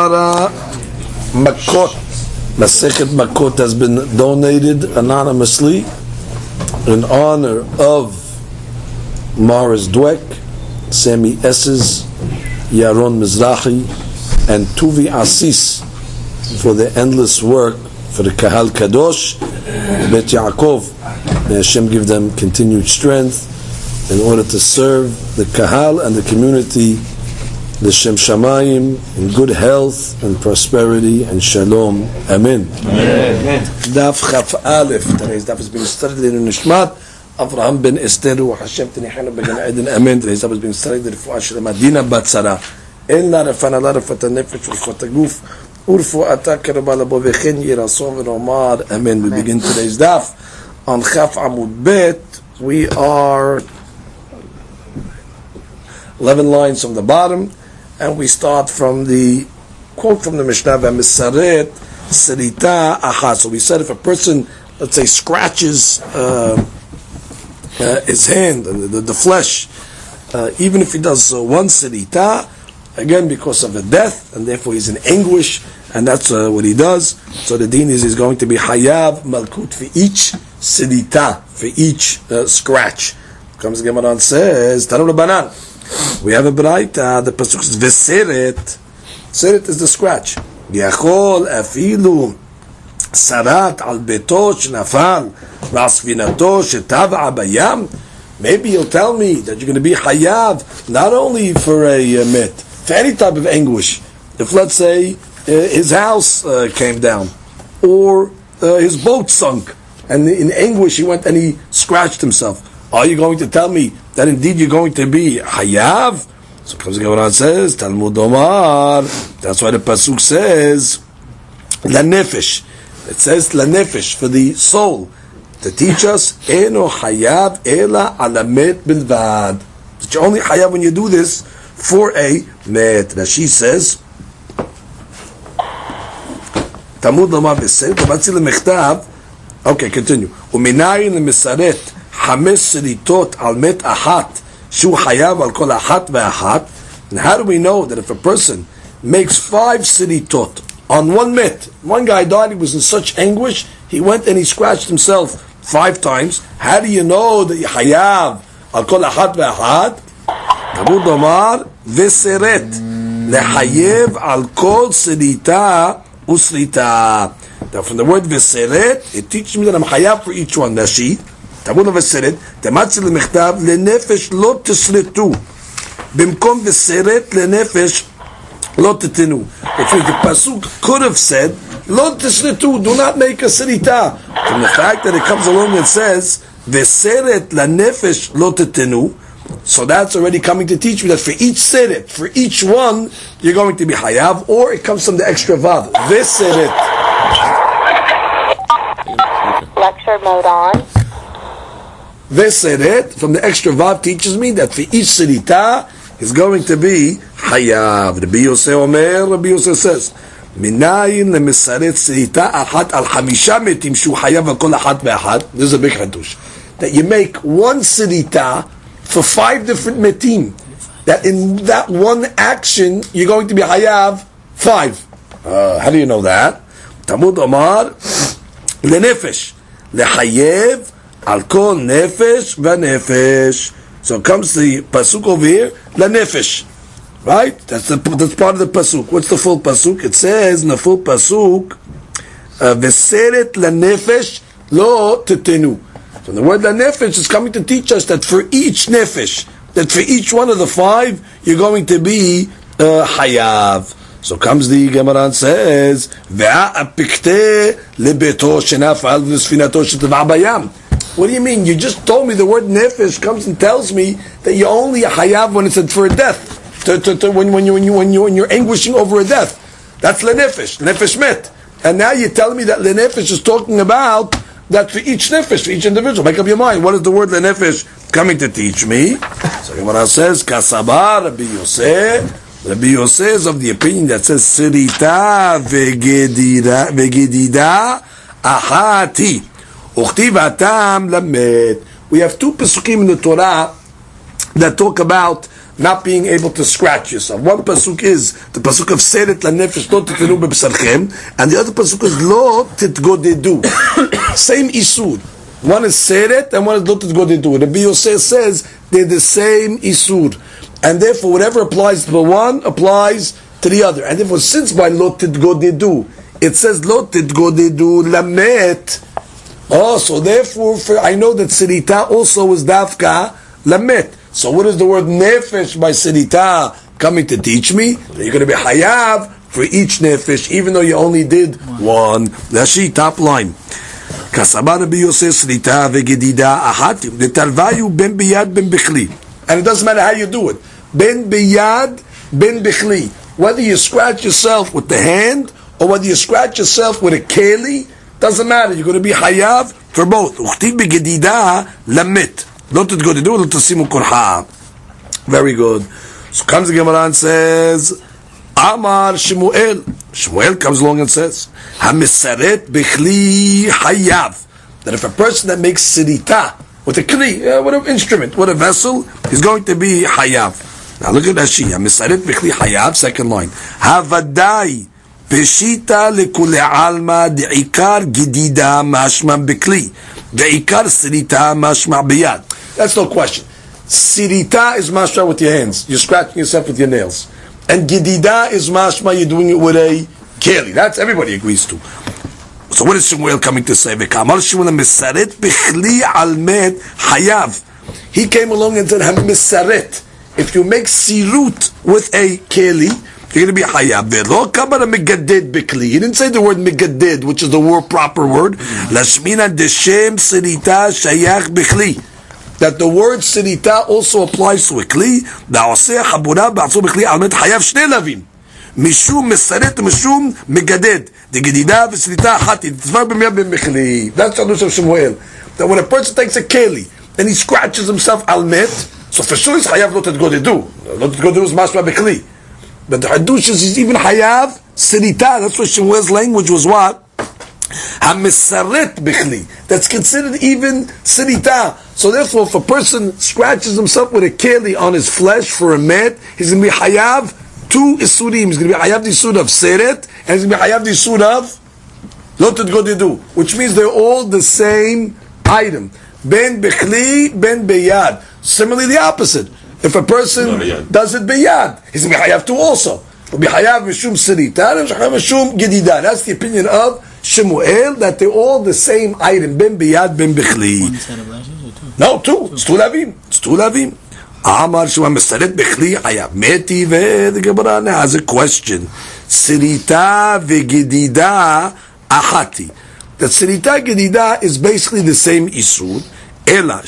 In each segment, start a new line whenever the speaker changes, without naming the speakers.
Gemara Makot. Masechet Makot has been donated anonymously in honor of Morris Dweck, Sammy Esses, Yaron Mizrahi, and Tuvi Asis for the endless work for the Kahal Kadosh, Bet Yaakov. May Hashem give them continued strength in order to serve the Kahal and the community, the Shem Shamayim, in good health and prosperity and Shalom. Amen. Daf Chaf Aleph. Today's daf has been studied in Nishmat Avraham ben Esther wa Hashem Tenihana Began Eden. Amen. Today's daf has been studied in Refuah Shel Madina Batzara. En la refana la refata nefesh refata guf urfuata kerba labo v'chen yirason v'nomar. Amen. We begin today's daf on Chaf Amud Bet. We are 11 lines from the bottom, and we start from the quote from the Mishnah, V'misaret serita achat. So we said if a person, let's say, scratches his hand, the flesh, even if he does one serita, again because of a death, and therefore he's in anguish, and that's what he does. So the deen is he's going to be hayav malkut for each serita, for each scratch. Comes the Gemara and says, Tanu Rabbanan. We have a braita. The pasuk says v'seret. Seret is the scratch. Yachol afilu sarat al beto shnafal v'asvinato shetav'a bayam. Maybe you'll tell me that you're going to be hayav not only for a met, for any type of anguish. If, let's say, his house came down, or his boat sunk, and in anguish he went and he scratched himself. Are you going to tell me that indeed you're going to be hayav? So the Gemara says, Talmud Omar. That's why the pasuk says lanefesh. It says lanefesh for the soul to teach us eno hayav ela alamet bilvad. That you're only hayav when you do this for a met. Rashi says Talmud Omar v'sel kamatzi lemechtav. Okay, continue. Uminayin lemisaret Hamis seritot al met ahat shu hayav al kol ahat ve'ahat. And how do we know that if a person makes 5 seritot on one met, one guy died, he was in such anguish, he went and he scratched himself 5 times. How do you know that hayav al kol ahat ve'ahat? Abu Domar v'seret lehayev al kol serita usrita. Now from the word v'seret, it teaches me that I'm hayav for each one. Nashi תמוד וסרט, תמצא למכתב לנפש לא תסרטו במקום וסרט לנפש לא תתנו. Which means the pasuk could have said לא תסרטו, do not make a serita. From the fact that it comes along and says וסרט לנפש לא תתנו, so that's already coming to teach me that for each seret, for each one, you're going to be hayav, or it comes from the extra vav, וסרט.
Lecture mode on.
Veseret from the extra vav teaches me that for each serita is going to be hayav. Rabbi Yosef Omer, Rabbi Yosef says, Minayin lemisaret serita achat al hamisha metim shu hayav al kol achat ve'achat. This is a big hadush. That you make one serita for 5 different metim. That in that one action you're going to be hayav 5. How do you know that? Talmud Omar lenefesh lehayev Al kol nefesh v'nefesh. So comes the pasuk over here, la nefesh, right? That's part of the pasuk. What's the full pasuk? It says in the full pasuk, v'seret la nefesh lo tetenu. So the word la nefesh is coming to teach us that for each nefesh, that for each one of the 5, you're going to be hayav. So comes the Gemara and says, ve'apikte lebeto shenafal v'sfinato shetav'a bayam. What do you mean? You just told me the word nefesh comes and tells me that you only hayav when it's for a death. When you're anguishing over a death. That's lenefesh, nefesh met. And now you're telling me that lenefesh is talking about that for each nefesh, for each individual. Make up your mind. What is the word lenefesh coming to teach me? So Gemara says, Kasabar Rabbi Yosef. Rabbi Yosef is of the opinion that says, Sirita vegedida ahati. We have 2 pasukim in the Torah that talk about not being able to scratch yourself. One pasuk is the pasuk of Seret LaNefesh Lo Titenu Bebsarchem, and the other pasuk is Lo Titgodedu. Same isur. One is Seret and one is Lo Titgodedu. Rabbi Yosef says they're the same isur, and therefore whatever applies to the one applies to the other. And therefore, since by Lo Titgodedu it says Lo Titgodedu Lamet, so therefore I know that Sirita also is Dafka Lamet. So what is the word nefesh by Sirita coming to teach me? That you're going to be hayav for each nefesh, even though you only did one. Rashi, top line. Kasaba Rabbi Yosef Sirita vegedida ahatim letalvayu ben biyad ben bichli. And it doesn't matter how you do it. Ben biyad ben bichli. Whether you scratch yourself with the hand or whether you scratch yourself with a keli, doesn't matter. You're going to be hayav for both. Uchtiv begedida lamet. Not to go to do it to simu korha. Very good. So comes the Gemara and says, Amar Shmuel. Shmuel comes along and says, Hamisaret bichli hayav. That if a person that makes sirita with a kli, with an instrument, with a vessel, is going to be hayav. Now look at Rashi. Hamisaret bichli hayav. Second line. Havadai peshita lekule alma deikar gidida mashma bikli. Deikar sirita mashma biyad. That's no question. Sirita is mashma with your hands. You're scratching yourself with your nails. And gidida is mashma, you're doing it with a keli. That's everybody agrees to. So what is Shmuel coming to say? He came along and said, Hamisaret. If you make sirut with a keli, you're going to be hayav. He didn't say the word megaded, which is the proper word. Lashmina deshem sirita shayach bichli. That the word sirita also applies to a kli. Da'oseh habura ba'atzu bichli almet hayav shnei lavim. Mishum mesaret mishum megaded. The gedida v'sirita hati. Tzvar b'miyad b'michli. That's the solution of Shmuel. That when a person takes a keli and he scratches himself almet, so for sure he's hayav lo tedgodedu. Lo tedgodedu is mashma bichli. But the hadush is even hayav sirita. That's what Shmuel's language was. What? Hamisaret bichli. That's considered even sirita. So therefore, if a person scratches himself with a keli on his flesh for a mat, he's going to be hayav two isurim. He's going to be hayav the isur of seret, and he's going to be hayav the isur of lo tedgodedu, which means they're all the same item. Ben bichli, ben beyad. Similarly, the opposite. If a person does it beyad, he's going to be hayav two also. He'll be hayav mishum sirita and mishum gedida. That's the opinion of Shmuel, that they're all the same item. Ben biyad, ben bichli.
One set of lashes or two?
No, two. It's two lavim. It's two lavim. Amar Shua Mesaret bichli hayav. Meti ve, the Gemara has a question. Sirita vegedida ahati. That sirita gedida is basically the same isur. Ela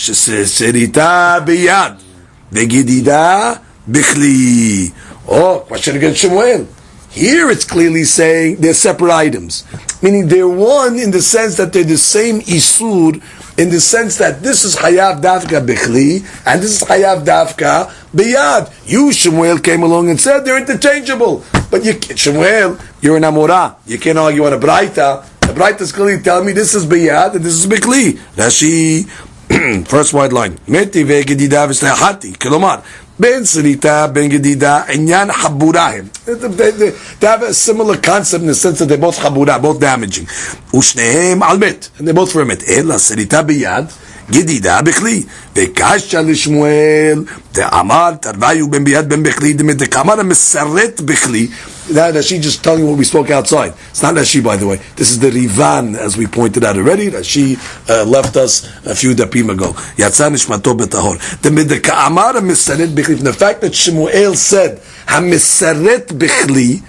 sirita biyad vegedida bichli. Oh, question against Shmuel. Here it's clearly saying they're separate items. Meaning they're one in the sense that they're the same isur, in the sense that this is hayav dafka bichli, and this is hayav dafka biyad. You, Shmuel, came along and said they're interchangeable. But you, Shmuel, you're an amora. You can't argue on a braita. The braita is clearly telling me this is biyad and this is bichli. Rashi, first wide line. Meti ve'gedida v'snehati. Kilomar. Ben sirita, ben gedida, inyan haburahim. They have a similar concept in the sense that they're both habura, both damaging. Ushnehem almet, and they're both for emet. Ela sirita biyad, gedida bichli. Ve'kasha lishmuel, te'amar, tarvayu ben biyad ben bichli, de'kamar mesaret bichli. That Rashi just telling you what we spoke outside. It's not Rashi, by the way. This is the Rivan, as we pointed out already. Rashi left us a few dapim ago. Yatzah nishmato betahor. The ka'amar hamisaret bichli. From the fact that Shmuel said hamisaret bichli,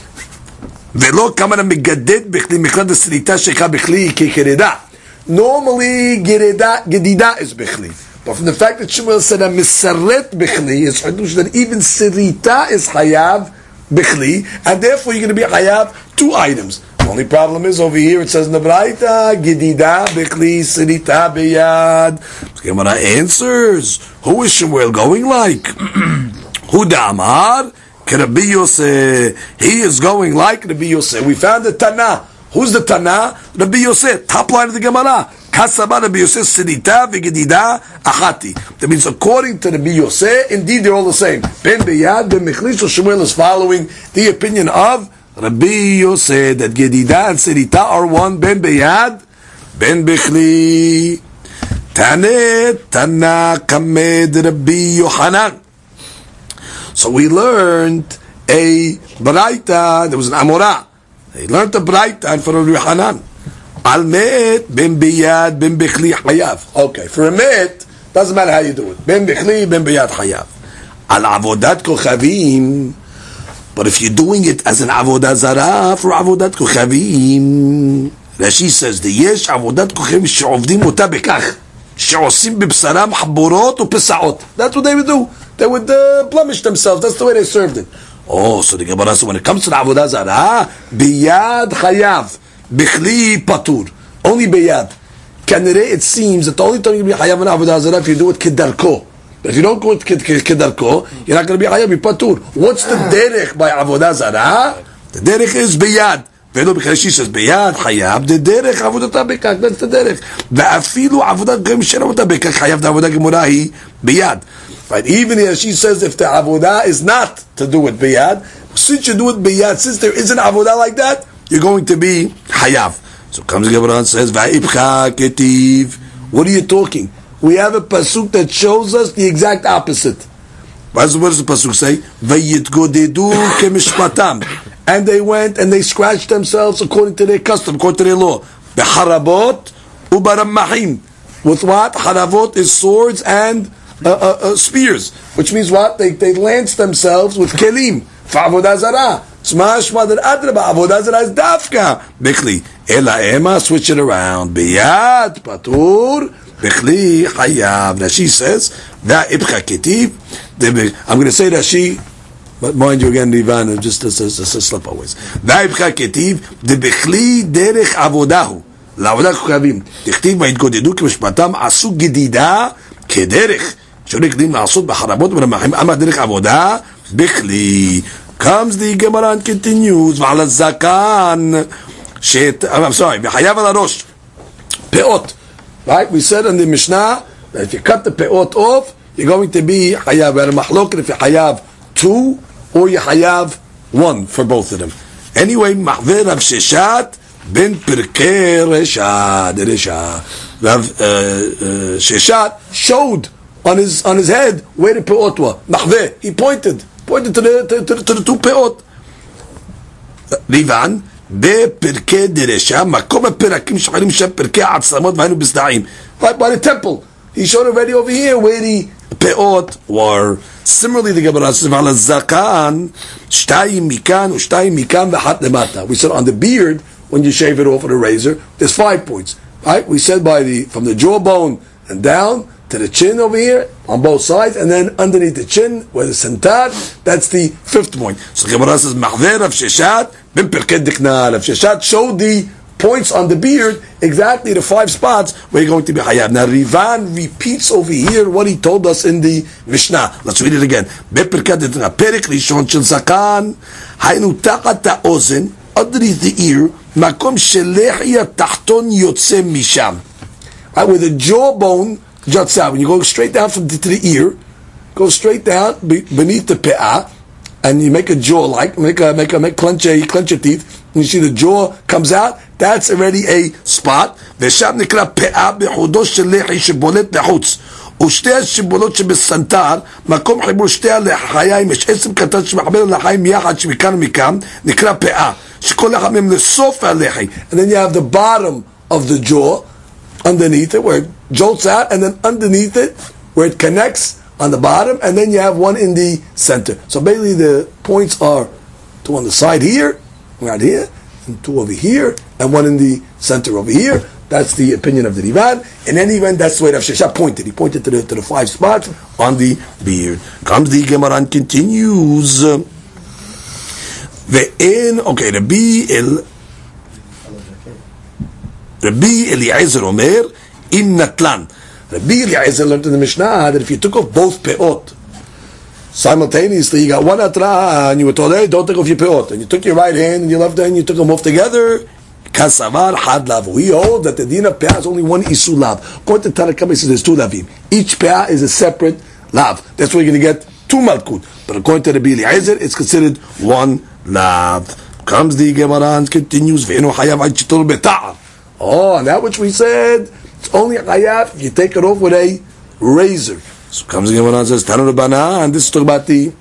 velo kamar hamigaded bichli, michad esrita shekha bichli kekereda. Normally, gedida is bichli. But from the fact that Shmuel said hamisaret bichli, it's hadush that even sirita is hayav bichli, and therefore you're going to be hayav two items. The only problem is over here it says in the Braita gedida bichli sirita biyad. Gemara answers, who is Shmuel going like? Who damar? Rabbi Yosef. He is going like Rabbi Yosef. We found the Tana Who's the Tana? Rabbi Yosef. Top line of the Gemara. Kasaba Rabbi Yosef Sidita v'Gedida Achati. That means according to Rabbi Yosef, indeed they're all the same. Ben Beyad, Ben Mechli. So Shmuel is following the opinion of Rabbi Yosef that Gedida and Sidita are one. Ben Beyad, Ben Bechli. Tane Tana Kamed Rabbi Yochanan. So we learned a Braita. There was an Amorah. They learned a Braita for Rabbi Yochanan. Al met ben biyad ben bechli hayav. Okay, for a met doesn't matter how you do it. Ben bechli ben biyad hayav. Al avodat kochavim. But if you're doing it as an avodah zarah for avodat kochavim, Rashi says the yesh avodat kochavim she'ovdim ota bekach she'osim bebsaram haborot upesaot. That's what they would do. They would blemish themselves. That's the way they served it. Oh, so the Gemara says when it comes to the avodah zarah, biyad hayav. Bichli patur. Only beyad. Kanere, it seems that the only time you be hayav in avodah zarah if you do it kedarko. But if you don't go with kedarko, you're not going to be hayav patur. What's the derech by avodah zarah? The derech is beyad. Velo b'charashi says beyad hayav. The derech avodah bekak. That's the derech. Ve'afilu avodah gem shena avodah bekak hayav. The avodah gemura hi beyad. Right? Even here she says if the avodah is not to do with beyad, since you do it beyad, since there is an avodah like that, you're going to be hayav. So comes the Gemara and says, "Va'ibcha ketiv." What are you talking? We have a pasuk that shows us the exact opposite. What does the pasuk say? Vayitgodedu kemishpatam, and they went and they scratched themselves according to their custom, according to their law. Beharabot ubaramahim. With what? Haravot is swords and spears, which means what? They lance themselves with kelim for avodah zarah. Smashma that adraba avodah zarah is dafka bechli ela ema. Switch it around. Biyad patur bechli hayav. Rashi says that ibcha ketiv. I'm going to say Rashi, but mind you again, Rivan, just a slip always. That ibcha ketiv the bechli derech avodahu la'avodah kochavim. Tichtiv vayitgodedu k'mishpatam asu gedida kederech shorik dim la'asut b'harabot v'ramachim ama derech avodah bechli. Comes the Gemara and continues. I'm sorry. V'hayav al harosh peot. Right? We said in the Mishnah that if you cut the peot off, you're going to be hayav. We're mahloket if you hayav 2 or you hayav 1 for both of them. Anyway, Mahver Rav Sheshat ben Pirkei Resha. Rav Sheshat showed on his head where the peot was. Mahver, he pointed to the 2 peot. Rivan בפרקי דרשה, מקום הפרקים שחרים שם פרקי עצמות והיינו בסדעים. Right by the temple. He showed already over here where the peot were. Similarly, the Gemara says, על הזקן, 2 מכאן ו2 מכאן ואחת למטה. We said on the beard, when you shave it off with a razor, there's 5 points. Right? We said from the jawbone and down to the chin over here, on both sides, and then underneath the chin, where the sentar, that's the 5th point. So the Gemara says, Mahver Rav Sheshat, ben Pirkei Dikna. Rav Sheshat showed the points on the beard, exactly the 5 spots where you're going to be hayav. Now Rivan repeats over here what he told us in the Mishnah. Let's read it again. Ben Pirkei Dikna, Perek Rishon Shel Zakan, haynu tachat ha'ozen, underneath the ear, makom shelechia tachton yotze misham. Right, where the jawbone juts out. When you go straight down to the ear, go straight down beneath the pe'ah, and you make a jaw clench your teeth, and you see the jaw comes out, that's already a spot. ושם נקרא פאה בחודו של לחי שבולט לחוץ. ושתי השיבולות שבסנטר, מקום חיבור שתי הלחיים, יש עצם קטן שמחבר לחיים יחד שמכאן ומכאן, נקרא פאה, שכל אחד מהם לסוף הלחי. And then you have the bottom of the jaw, underneath it, where it jolts out, and then underneath it, where it connects on the bottom, and then you have one in the center. So basically the points are 2 on the side here, right here, and 2 over here, and 1 in the center over here. That's the opinion of the Rivan. In any event, that's the way Rav Sheshat pointed. He pointed to the 5 spots on the beard. Comes the Gemara and continues. Rabbi Eliezer Omer, im Natlan. Rabbi Eliezer learned in the Mishnah that if you took off both peot simultaneously, you got one atran, and you were told, hey, don't take off your peot, and you took your right hand and your left hand, you took them off together, Kasavar had lav. We hold that the din of peah is only one isu lav. According to Tanakh, it says there's two lavim. Each peah is a separate lav. That's where you're going to get two malkut. But according to the Rabbi Eliezer, it's considered one lav. Comes the Gemara and continues. Ve'enu hayav ad shitul beta'ar. Oh, and that which we said, it's only hayav if you take it off with a razor. So comes the Gemara and says, Tanu Rabbana, and this is talking about the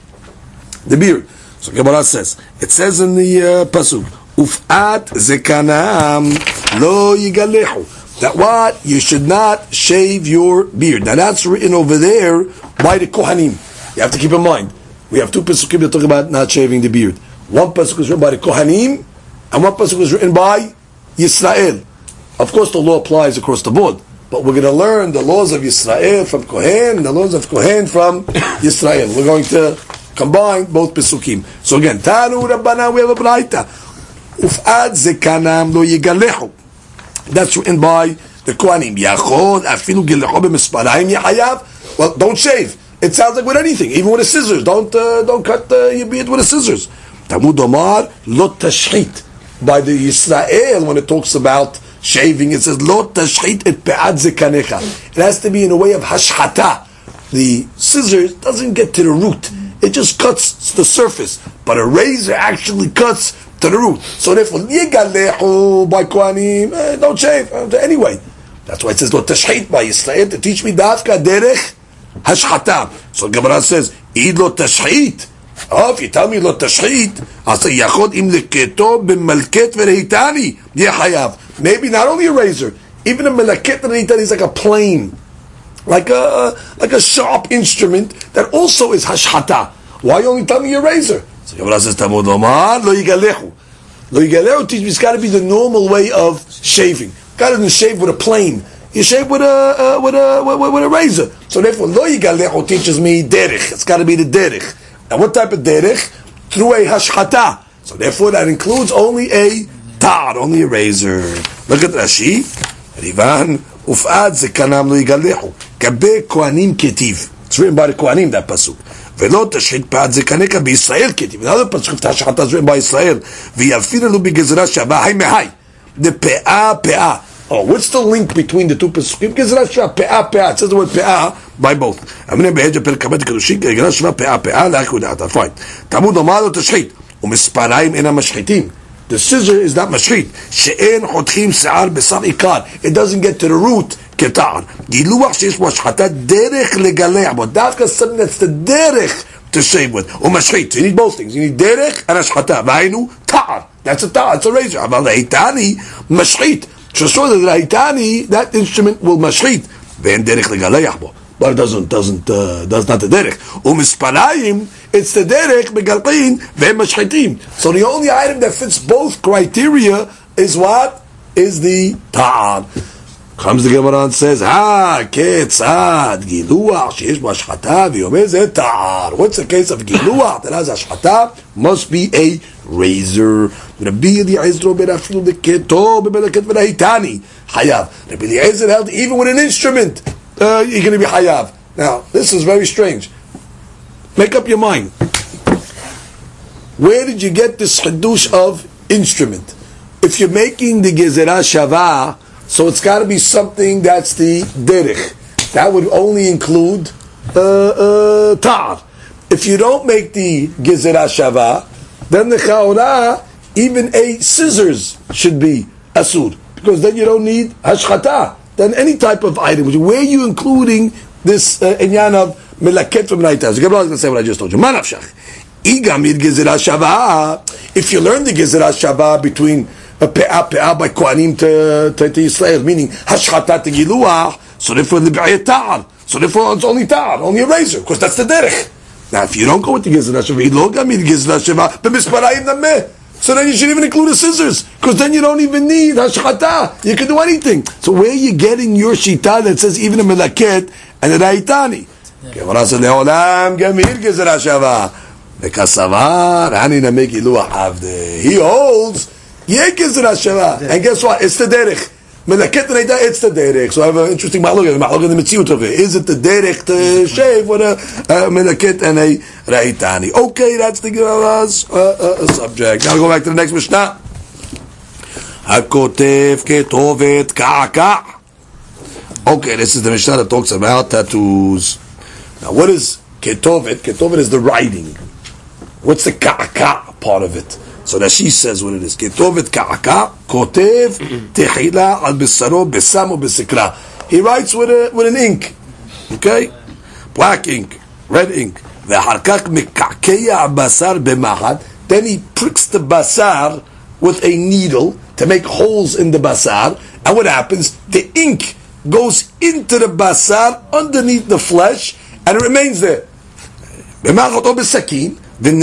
beard. So Gemara says, it says in the pasuk, Uf'at zekanam lo yigalehu. That what? You should not shave your beard. Now that's written over there by the Kohanim. You have to keep in mind, we have two pasukim that talk about not shaving the beard. One pasuk is written by the Kohanim, and one pasuk is written by Yisrael. Of course the law applies across the board, but we're going to learn the laws of Yisrael from Kohen, and the laws of Kohen from Yisrael. We're going to combine both pesukim. So again, Tanu Rabbana, we have a braita. Uf'ad zekanam lo yigalehu. That's written by the Kohanim. Yachod afilu gilehu b'misparayim yahayav. Well, don't shave. It sounds like with anything, even with a scissors. Don't cut your beard with a scissors. Talmud Omar lo tashchit. By the Yisrael, when it talks about shaving, it says lo tashchit et pe'ad zekanecha. It has to be in a way of hashchata. The scissors doesn't get to the root. It just cuts the surface, but a razor actually cuts to the root. So therefore, yigalehu by Kohanim, don't shave anyway. That's why it says lo tashchit by Yisrael to teach me dafka derech hashchata. So Gemara says, id lo tashchit. Oh, if you tell me lo tashchit, I'll say yachod im leketo b'malket v'rehitani yechayav. Maybe not only a razor, even a malaket v'rehitani is like a plane. Like a sharp instrument that also is hashchata. Why you only tell me a razor? So Gemara says, Talmud Omar lo yigalehu. Lo yigalehu teaches me it's got to be the normal way of shaving. God doesn't shave with a plane. You shave with a razor. So therefore, lo yigalehu teaches me derech. It's got to be the derech. And what type of derech? Through a hashchata. So therefore, that includes only a tar, only a razor. Look at Rashi. Rivan uf'ad zekanam lo yigalehu. Kabe Kohanim ketiv. It's written by the Kohanim, that pasuk. Velo tashchit pe'ad zekaneka b'Yisrael ketiv. Another pasuk of hashchata is written by Israel. V'yalfina lo b'gezerah shabah hay mehai. The pe'ah. Oh, what's the link between the two pesukim? Gezerah shabah pe'ah. It says the word pe'ah by both. Amine be'edja perek kabat kedushin gezerah shabah pe'ah la'akudat. Fine. Talmud Omar lo tashchit. U'misparayim ena mashchitim. The scissor is not mashchit. She'en chotchim se'ar b'sar ikar. It doesn't get to the root. Ketar. Giluach she's washchata derech legaleh. But dafka is something that's the derech to shave with. Or mashchit. So you need both things. You need derech and ashchata. V'ainu tar. That's a tar. It's a razor. Aval leitani mashchit. So show that leitani, that instrument will mashchit. Ve'en derech legaleh bo. But it does not the derech. U'misparayim, it's the derech begalpin ve'en mashchitim. So the only item that fits both criteria is what? Is the tar. Comes the Gemara and says, ketzad, giluach, sheyesh b'ashchata, v'yomeh zeh tar. What's the case of giluach that has ashchata? Must be a razor. Rabbi Eliezer ben afilu leketo b'melaket v'rahitani. Hayav. Rabbi Eliezer held even with an instrument, you're going to be hayav. Now, this is very strange. Make up your mind. Where did you get this chidush of instrument? If you're making the gezerah shavah, so it's got to be something that's the derech. That would only include tar. If you don't make the gezerah shavah, then the chaorah, even a scissors should be asur, because then you don't need hashchata. Then any type of item. Where are you including this inyan of melaket from naita? So Gabriel is going to say what I just told you. Manafshach. Igamir gezerah shavah. If you learn the gezerah shavah between pe'ah by Kohanim to Yisrael, meaning hashchata to giluach, so therefore the tar. So therefore it's only tar, only a razor, because that's the derech. Now if you don't go with the gezerah shavah, lo gamir gezerah shavah b'misparayim nameh. So then you should even include the scissors, because then you don't even need hashchata. You can do anything. So where are you getting your shita that says even a melaket and a raitani? Gemara says le'olam gamir gezerah shavah v'kasavar hani nameh giluach avde. He holds gezerah shavah, and guess what? It's the derech. Melaket and raita, it's the derech. So I have an interesting ma'alog in the mitzvot of it. Is it the derech to shave with a melaket and a raitani? Okay, that's the Gemara's subject. Now we go back to the next Mishnah. Hakotev ketovet ka'aka. Okay, this is the Mishnah that talks about tattoos. Now, what is ketovet? Ketovet is the writing. What's the ka'aka part of it? So that she says what it is. Ketovet ka'aka, kotev tehila al bisaro besam or besikra. He writes with an ink. Okay? Black ink, red ink. V'harkak meka'keya basar b'mahad. Then he pricks the basar with a needle to make holes in the basar. And what happens? The ink goes into the basar underneath the flesh and it remains there. B'mahad or b'sakin.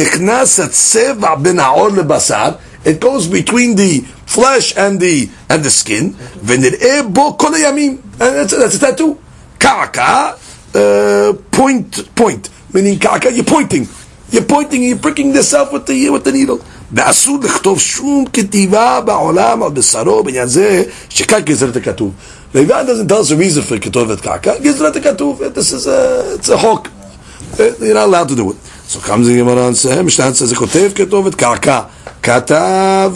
It goes between the flesh and the skin. And that's a tattoo. Ka'aka, point. Meaning ka'aka, you're pointing, and you're pricking yourself with the needle. ואסור לכתוב שום כתיבה בעולם על בשרו בעניין זה שכך גזרת הכתוב. Levan doesn't tell us a reason for כתובת קעקע. גזרת הכתוב. This is it's a hawk. You're not allowed to do it. So comes the Gemara and says, Mishnah says, כותב כתובת קעקע. כתב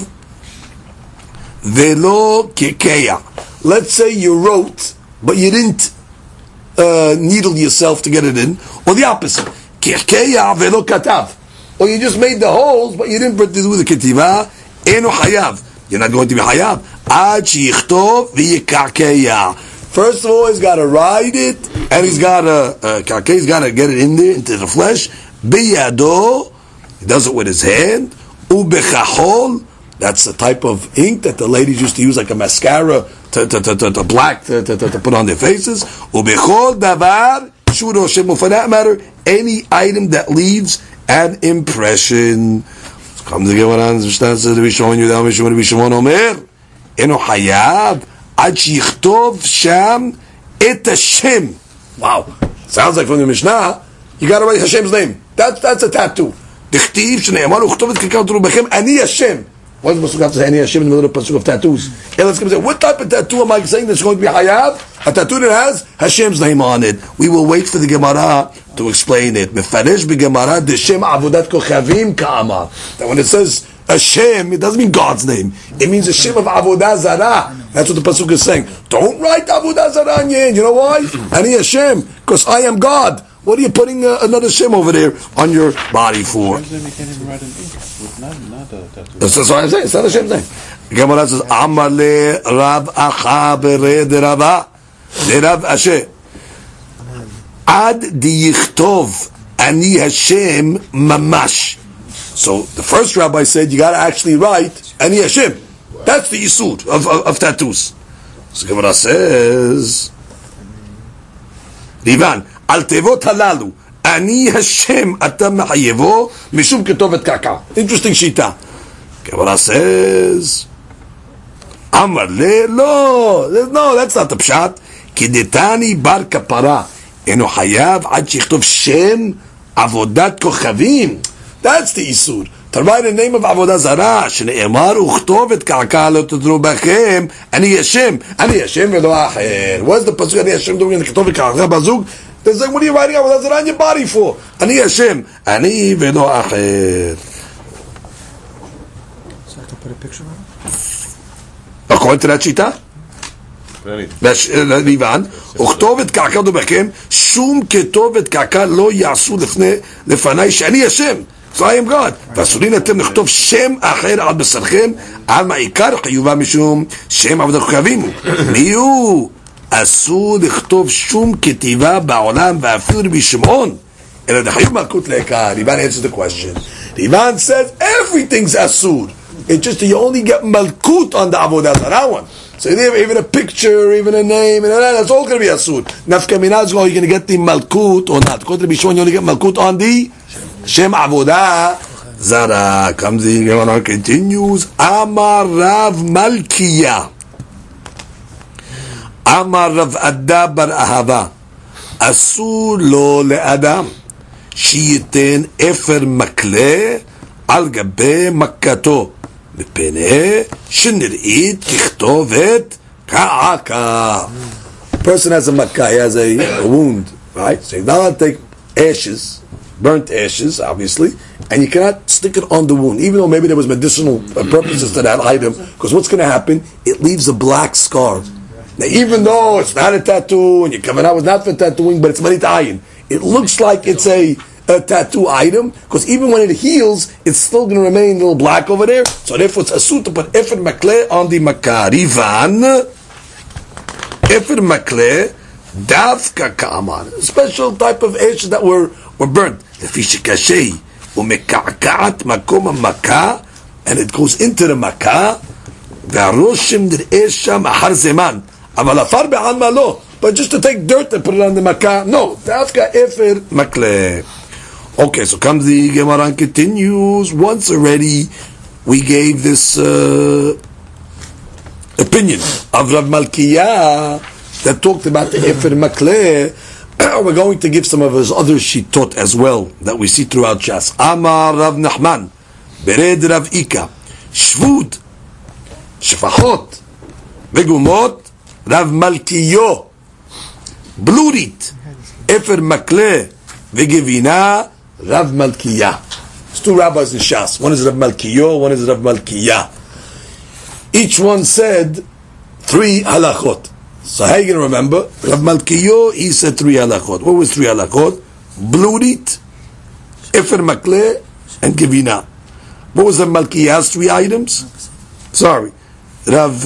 ולא כקע. Let's say you wrote, but you didn't needle yourself to get it in, or the opposite. כקע ולא כתב. Or you just made the holes, but you didn't do the ketiva. Eno hayav. You're not going to be hayav. Ad shichtov v'yikakeyah. First of all, he's got to write it, and he's got to get it in there into the flesh. Biyado, he does it with his hand. Ubechachol, that's the type of ink that the ladies used to use, like a mascara to black to put on their faces. Ubechol davar shuro shemu. For that matter, any item that leaves an impression. Comes the Gemara and says to be showing you that Mishmon to be Shimon Omer. Eno hayav ad shichtov sham et Hashem. Wow, sounds like from the Mishnah. You got to write Hashem's name. That's a tattoo. Dichtiv shneimar uchtovet kikam terubechem ani Hashem. Why does the Pasuk have to say ani Hashem in the middle of the Pasuk of tattoos? Yeah, let's come and say, what type of tattoo am I saying that's going to be hayav? A tattoo that has Hashem's name on it. We will wait for the Gemara to explain it. Mefaresh b'Gemara deshem avodat kochavim ka'amar. That when it says Hashem, it doesn't mean God's name. It means Hashem of avodah zarah. That's what the pasuk is saying. Don't write avodah zarah on your hand. You know why? Ani Hashem, because I am God. What are you putting another Hashem over there on your body for?
You can't even write an ink with not a tattoo.
That's what I'm saying. It's not Hashem's name. The Gemara says Amar le Rav Acha bere de Rava de Rav Asher. Ad diyichtov ani Hashem mamash. So the first rabbi said you got to actually write ani Hashem. That's the yisud of tattoos. So Gemara says, Rivan al tevot halalu ani Hashem atam mahayevo mishum ketovet kaka. Interesting shita. Gemara says, Amar le no, that's not the pshat. Kidetani bar kapara. Eno hayav ad shichtov shem avodat kochavim. That's the isur. To write the name of avodah zarah. Shneimar uchtovet ka'aka lo tedru bachem. Ani Hashem v'lo acher. What's the pasuk Ani Hashem doing in the ketovet ka'aka bazug? They're saying, what are you writing avodah zarah on your body for? Ani Hashem. Ani v'lo acher.
So I can put a picture on it?
According to that shita? Rivan, וכתובת קעקע דובכם, שום כתובת קעקע לא יעשו לפני שאני השם. So I am God. ואסורים אתם לכתוב שם אחר על בשרכם, על מעיקר חיובה משום שם עבודת כוכבים. מי הוא? אסור לכתוב שום כתיבה בעולם ואפילו רבי שמעון. אלא דחיוב מלכות לעיקר. Rivan answers the question. Rivan says everything's asur. It's just that you only get malkut on the avodah zarah one. So even a picture, even a name, and that's all going to be asur. Nafka minaz, are you going to get the malkut or not? According to Bishon, you only get malkut on the Shem avodah zarah. Comes the Gemara continues. Amar Rav Malkiya. Amar Rav Adda bar Ahava. Asur lo le'adam. Shiyiten efer makle al gabe makkato. מפני שנראית ככתובת קעקע. Person has a makkah, he has a wound, right? So he's not allowed to take ashes, burnt ashes, obviously, and you cannot stick it on the wound, even though maybe there was medicinal purposes to that item, because what's going to happen? It leaves a black scar. Now, even though it's not a tattoo, and your kavanah was not for tattooing, but it's marit ayin, it looks like it's a tattoo item, because even when it heals, it's still going to remain a little black over there. So therefore, it's asur to put efer makleh on the makah. Rivan, efer makleh, davka ka'amar, a special type of ashes that were burnt. Lefi shekashei umeka'ka'at makom makah, and it goes into the makah. V'aroshim d're'esh sham ahar zeman. Aval afar be'an malo. But just to take dirt and put it on the makah, no. Davka efer makleh. Okay, so comes the Gemara and continues. Once already, we gave this opinion of Rav Malkiah that talked about the efer makleh. We're going to give some of his other shitot as well that we see throughout Shas. Amar Rav Nachman, Bered Rav Ika, Shvud, Shefachot, Vegumot, Rav Malkiyo, Blurit, Efer Makleh, Vegevina, Rav Malkiya. It's two rabbis in Shas. One is Rav Malkiyo, one is Rav Malkiya. Each one said 3 halachot. So how are you going to remember? Rav Malkiyo, he said 3 halachot. What was 3 halachot? Blurit, Efer Makleh, and Gevina. What was Rav Malkiya's 3 items? Sorry. Rav...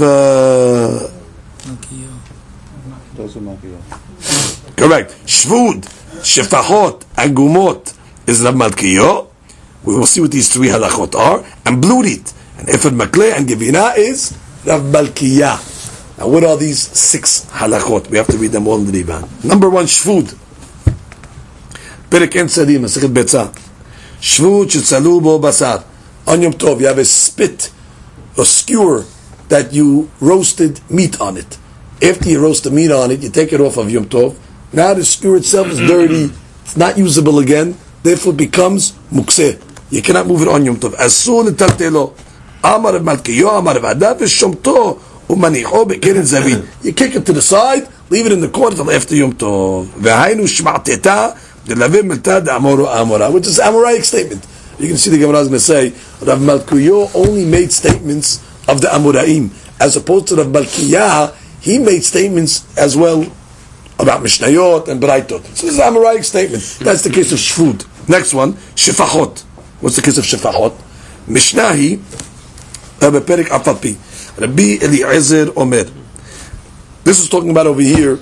Correct. Shvud, Shefachot, and Gumot is Rav Malkiyo. We will see what these 3 halachot are. And Blurit, and Efer Makleh, and Gevina is Rav Malkiya. Now what are these 6 halachot? We have to read them all in the Divan. Number 1, Shvud. Perek En Sadim, Masechet Betzah. Shvud shetzalu bo basar. On Yom Tov, you have a spit, a skewer, that you roasted meat on it. After you roast the meat on it, you take it off of Yom Tov. Now the skewer itself is dirty, it's not usable again, therefore it becomes mukseh. You cannot move it on Yom Tov. Asur l'taltelo. Amar Rav Malkiyo, Amar Rav Ada, v'shomto, u'manicho be'keren zavin. You kick it to the side, leave it in the corner until after Yom Tov. V'hainu shma'teta, d'lavim milta d'amoro amora, which is an Amoraic statement. You can see the Gemara is going to say, Rav Malkiyo only made statements of the Amoraim, as opposed to Rav Malkiya, he made statements as well about Mishnayot and Braitot. So this is an Amoraic statement. That's the case of Shvud. Next one, Shefachot. What's the case of Shefachot? Mishnahi, Beperik Afapi. Rabbi Eliezer Omer. This is talking about over here,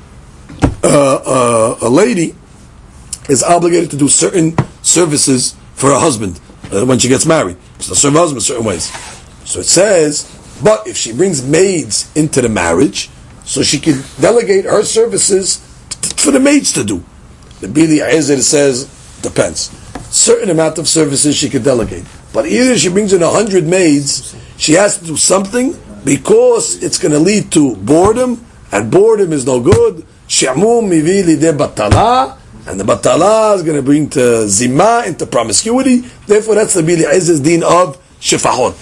a lady is obligated to do certain services for her husband when she gets married. She's to serve her husband in certain ways. So it says, but if she brings maids into the marriage, so she can delegate her services for the maids to do. The Bili Ezer says, depends. Certain amount of services she can delegate. But either she brings in 100 maids, she has to do something because it's going to lead to boredom, and boredom is no good. She'mum mivili de batala, and the batala is going to bring to zima, into promiscuity. Therefore, that's the Bili Ezer's deen of shefahot.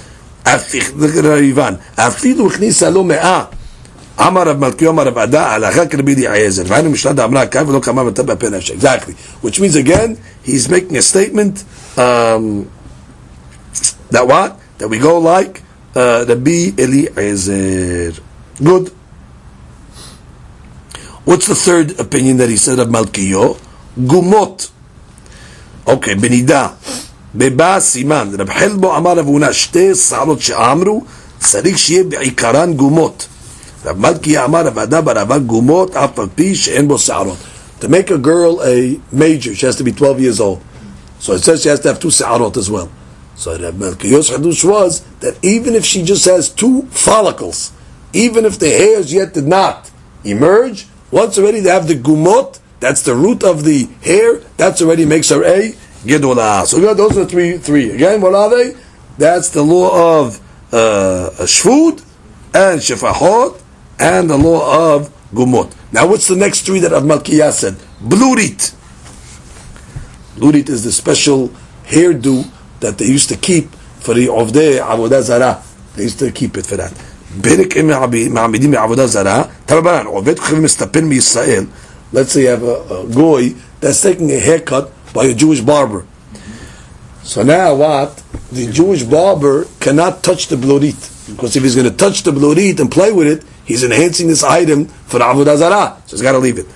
Afilu הכניסה לו 100 אמר רב מלכיו אמר רב עדה הלכה כרבי אליעזר והיינו משנת אמרה כאן ולא קמה מתה בפה נפשי. Exactly, which means again he's making a statement that what? That we go like Rabbi Eliezer. Good. What's the third opinion that he said of Malkiyo? Gumot. Okay, Benida. בבא סימן, רב חלבו אמר רבונה 2 שערות שאמרו צריך שיהיה בעיקרן גומות. רב מלכיה אמר רבדה ברבה גומות אף על פי שאין בו שערות. To make a girl a major, she has to be 12 years old. So it says she has to have 2 שערות as well. So Rab Malkiyo's hadush was that even if she just has 2 follicles, even if the hairs yet did not emerge, once already they have the gumot, that's the root of the hair, that's already makes her a Gedolah. So those are three. Again, what are they? That's the law of Shvud and Shefachot and the law of Gumot. Now what's the next 3 that Rav Malkiya said? Blurit. Blurit is the special hairdo that they used to keep for the Ovdei Avodah Zarah. They used to keep it for that. Let's say you have a goy that's taking a haircut by a Jewish barber. So now what? The Jewish barber cannot touch the blorit. Because if he's going to touch the blorit and play with it, he's enhancing this item for Avodah Zarah. So he's got to leave it.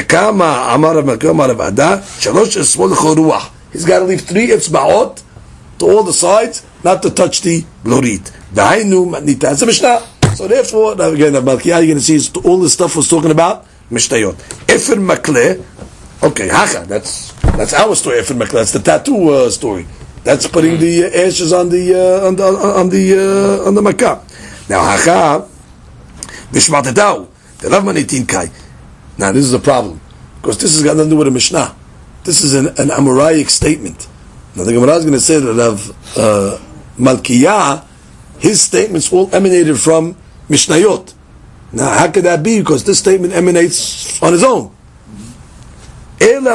He's got to leave 3 itzba'ot to all the sides, not to touch the blorit. It's a Mishnah. So therefore, again, the Malkiah, you're going to see all this stuff was talking about Mishnayot. Efer Makleh, okay, Haka, that's our story. Efer Makleh, that's the tattoo story. That's putting the ashes on the Makkah. Now Haka, Bishmatetau, the Rav Manitin Kai. Now this is a problem because this has got nothing to do with a Mishnah. This is an Amoraic statement. Now the Gemara is going to say that Rav Malkiah, his statements all emanated from Mishnayot. Now, how could that be? Because this statement emanates on his own. We'll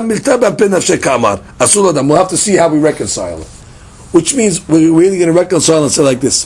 have to see how we reconcile it. Which means we're really going to reconcile and say like this.